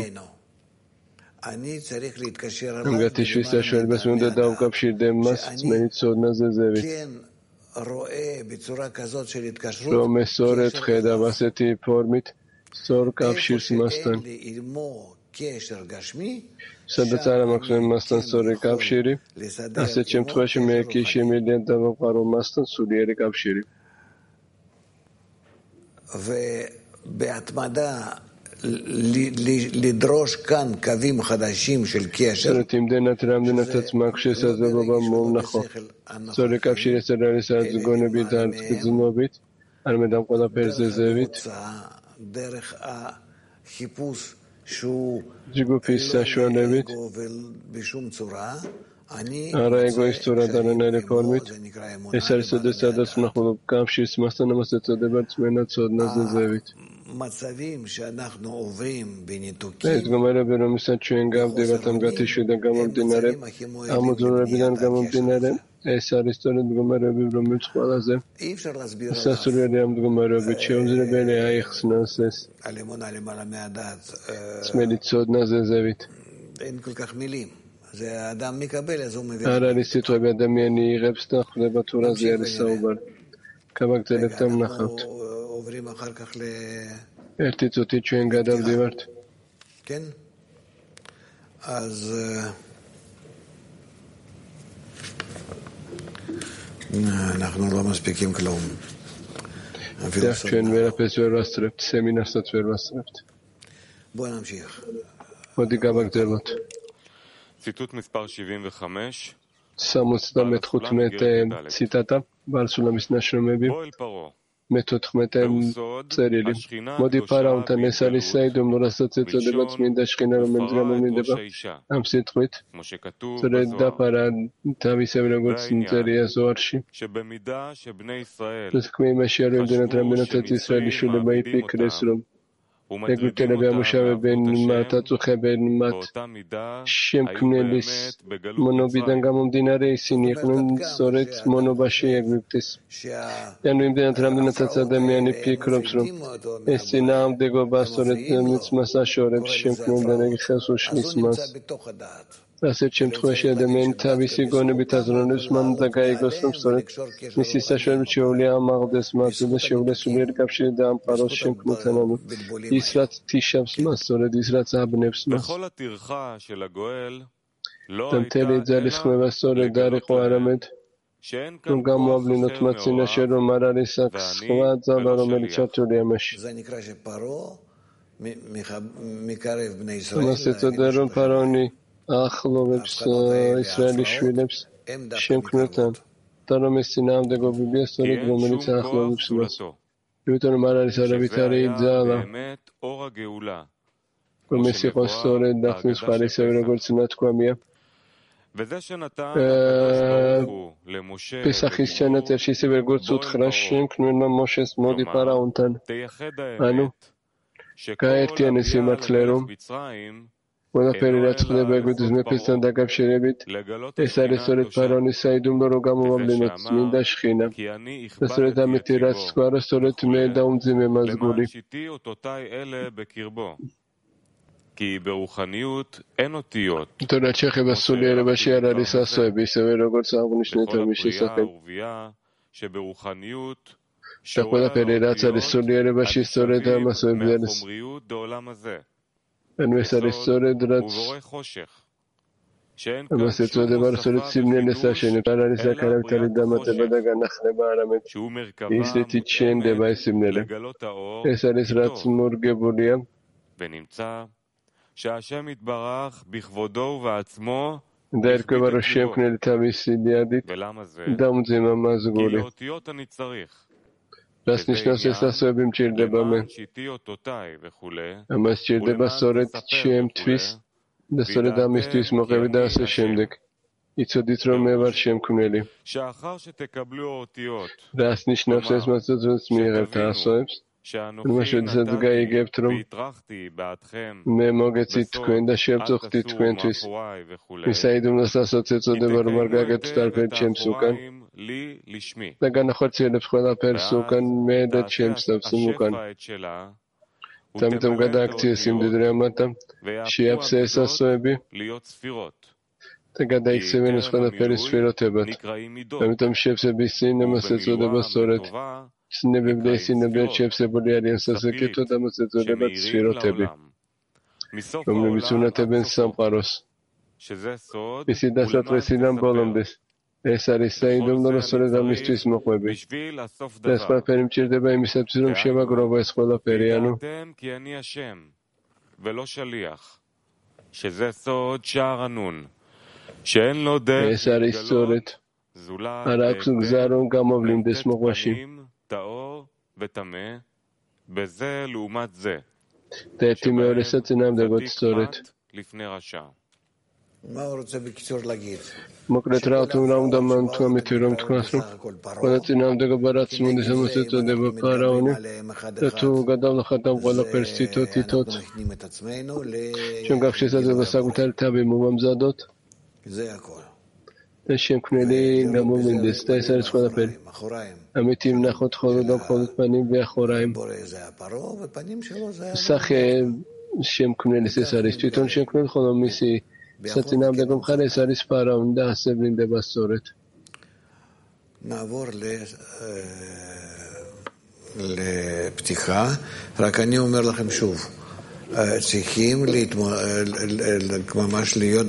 ამ გათიშვის საშუალებას უნდა დავკავშირდე მას წმენით ცოდნაზე ზევით. რომ ეს სწორედ ხედავ ასეთი ფორმით სწორ კავშირს მასთან. სადაც არ მაქვს მე მასთან სწორი კავშირი, ასეთ შემთხვევაში მე კი შემიძლია დავაყარო მასთან სულიერი კავშირი. לדרוש כאן קווים חדשים של קשר. იმდენად რამდენადაც მაქვს შესაძლებლობა მომნახო სწორი კავშირი ეს არის გონებით და გრძნობით არ მე და ყველაფერზე ზევით ჯგუფის საშუალებით არა ეგოისტურად არანაირი ფორმით ეს არის შესაძლოა ვნახულობ კავშირს მასთან ამას ეწოდება რწმენა ცოდნაზე ზევით. ეს მდგომარეობა რომელსაც ჩვენ გავდივართ ამ გათიშვიდან გამომდინარე ამ უძლურებიდან გამომდინარე ეს არის სწორედ მდგომარეობები რომელიც ყველაზე სასურველი ამ მდგომარეობით შეუძლებელია აიხსნას ეს წმენით ცოდნაზე ზევით. არ არის სიტყვები ადამიანი იღებს და ხვდება თუ რაზე არის საუბარი. გავაგრძელებთ და ვნახავთ. ერთი წუთი ჩვენ გადავდივართ. אז אנחנו לא מספיקים כלום. ჩვენ ვერაფერს ვერ ვასწრებთ, სემინარსაც ვერ ვასწრებთ. בוא נמשיך. მოდი გავაგრძელოთ. ציטוט מספר שבעים וחמש. სამოცდამეხუთმეტე ციტატა ბარსულამის ნაშრომები. მეთოთხმეტე წერილი. მოდი ფარაონთან, ეს არის საიდუმლო, რასაც ეწოდება წმინდა შხინა, რომელიც გამოვლინდება ამ სიტყვით. სწორედ დაფარა თავისებრი, როგორც წერია ზოარში. თქმა იმაშია, რომ იმდენად რამდენადაც ისრაელის შვილებმა იფიქრეს, რომ ეგვიპტელები ამუშავებენ მათ, აწუხებენ მათ, შემქმნელის მონობიდან გამომდინარე ისინი იყვნენ სწორედ მონობაში ეგვიპტის. ანუ იმდენად რამდენადაც ადამიანი ფიქრობს, რომ ეს წინააღმდეგობა სწორედ მიწმას აშორებს, შემქმნელიდან ეხებს უშლის მას. ასეთ შემთხვევაში ადამიანი თავისი გონებით აზროვნებს მან და გაიგოს, რომ სწორედ მისი საშუალებით შეუძლია ამაღლდეს მათზე და შეუძლია სულიერი კავშირი დაამყაროს შემქმნელთან, ანუ ის რაც თიშავს მას, სწორედ ის რაც აბნევს მას. და მთელი ძალისხმევა სწორედ არ იყო არამედ რომ გამოავლინოთ მათ წინაშე, რომ არ არის აქ სხვა ძალა, რომელიც ჩართულია ამაში. მას ეწოდა, რომ ფარაონი ახლოვებს ისრაელის შვილებს შემქმნელთან და რომ ეს წინააღმდეგობებია სწორედ რომელიც ახლოვებს მას. იმიტომ რომ არ არის არავითარი ძალა, რომ ეს იყოს სწორედ დახმის მხარი, ისევე როგორც ნათქვამია პესახის ჩანაწერში, ისევე როგორც უთხრა შემქმნელმა მოშეს, მოდი ფარაონთან, ანუ გაერთიანე სიმართლე, რომ ყველაფერი რაც ხდება ეგვიპტის მეფესთან დაკავშირებით, ეს არის სწორედ ფარაონის საიდუმლო, რომ გამოავლინოთ წმინდა შხინა. და სწორედ ამით რაც თქვა, რომ სწორედ მე დაუმძიმე მას გული. თუ რაც შეეხება სულიერებაში არ არის ასოები, ისევე როგორც აღნიშნეთ ამის შესახებ. და ყველაფერი რაც არის სულიერებაში, სწორედ ამ ასოები არის. ანუ ეს არის სწორედ რაც ამას ეწოდება, რომ სწორედ სიმნელეს აშენებს, არ არის აქ არავითარი დამატება და განახლება, არამედ ისეთი შენდება ეს სიმნელე. ეს არის რაც მორგებულია და ერკვევა, რომ შემქმნელი თავისი დიადით დაუმძიმა მას გული. რას ნიშნავს ეს ასოები მჭირდება მე? ამას სჭირდება სწორედ ჩემთვის და სწორედ ამისთვის მოყევი და ასე შემდეგ. იცოდით, რომ მე ვარ შემქმნელი. რას ნიშნავს ეს მასწავლებელს მიიღებთ ასოებს? რომელშიც გაიგებთ, რომ მე მოგეცით თქვენ და შევწუხდით თქვენთვის. ის საიდუმლოს ასოც ეწოდება, რომ არ გაგებთ არაფერი ჩემს უკან და განახორციელებს ყველაფერს უკან მე და ჩემს თავს უკან. ამიტომ გადააქციეს იმდიდრე ამათ და შეაფსე ეს ასოები და გადაიქცევენ ეს ყველაფერი სფეროთებად. ამიტომ შევსების წინ ამას ეწოდება სწორედ ცნებები და ისინებად შევსებული არიან სასაკეთოდ, ამას ეწოდება სფეროთები, რომლებიც უნათებენ სამყაროს. ისი დასაწყისიდან ბოლომდეს. ეს არის საიდუმლო, რომ სწორედ ამისთვის მოყვები. და ეს ყველაფერი მჭირდება იმისათვის, რომ შევაგროვო ეს ყველაფერი, ანუ ეს არის სწორედ არ აქვს გზა, რომ გამოვლინდეს მოყვაში. და ერთი მეორესა წინააღმდეგოდ სწორედ. მოკლედ რა თქმა უნდა მან თუ ამითი რომ თქვას, რომ ყველა წინააღმდეგობა რაც მოდის ამას ეწოდება ფარაონი და თუ გადავლახავთ ამ ყველაფერს თითო თითოდ ჩვენ გაქვს შესაძლებლობა საკუთარი თავი მოვამზადოთ და შემქმნელი გამოვლინდეს და ეს არის ყველაფერი. ამით ვნახოთ მხოლოდ და მხოლოდ პანიმ ვეახორაიმ. სახე შემქმნელის ეს არის თვითონ შემქმნელი, ხოლო მისი საწინააღმდეგო მხარე ეს არის ფარაონი და ასე ვლინდება სწორედ. נעבור לפתיחה, רק אני אומר לכם שוב, צריכים ממש להיות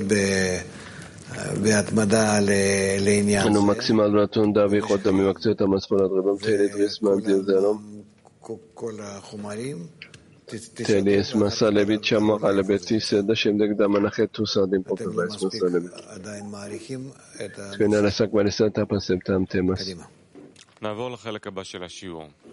בהתמדה לעניין זה. אנו מקסימלית უნდა ვიყოთ და მივაქცევთ ამას ყურადღება მთელი დღის მანძილზე, რომ כל החומרים მთელი ეს მასალები ჩამოყალიბეთ ისე და შემდეგ დამანახეთ თუ სად იმყოფება ეს მასალები. თქვენ არასაკმარისად აფასებთ ამ თემას. נעבור לחלק הבא של השיעור.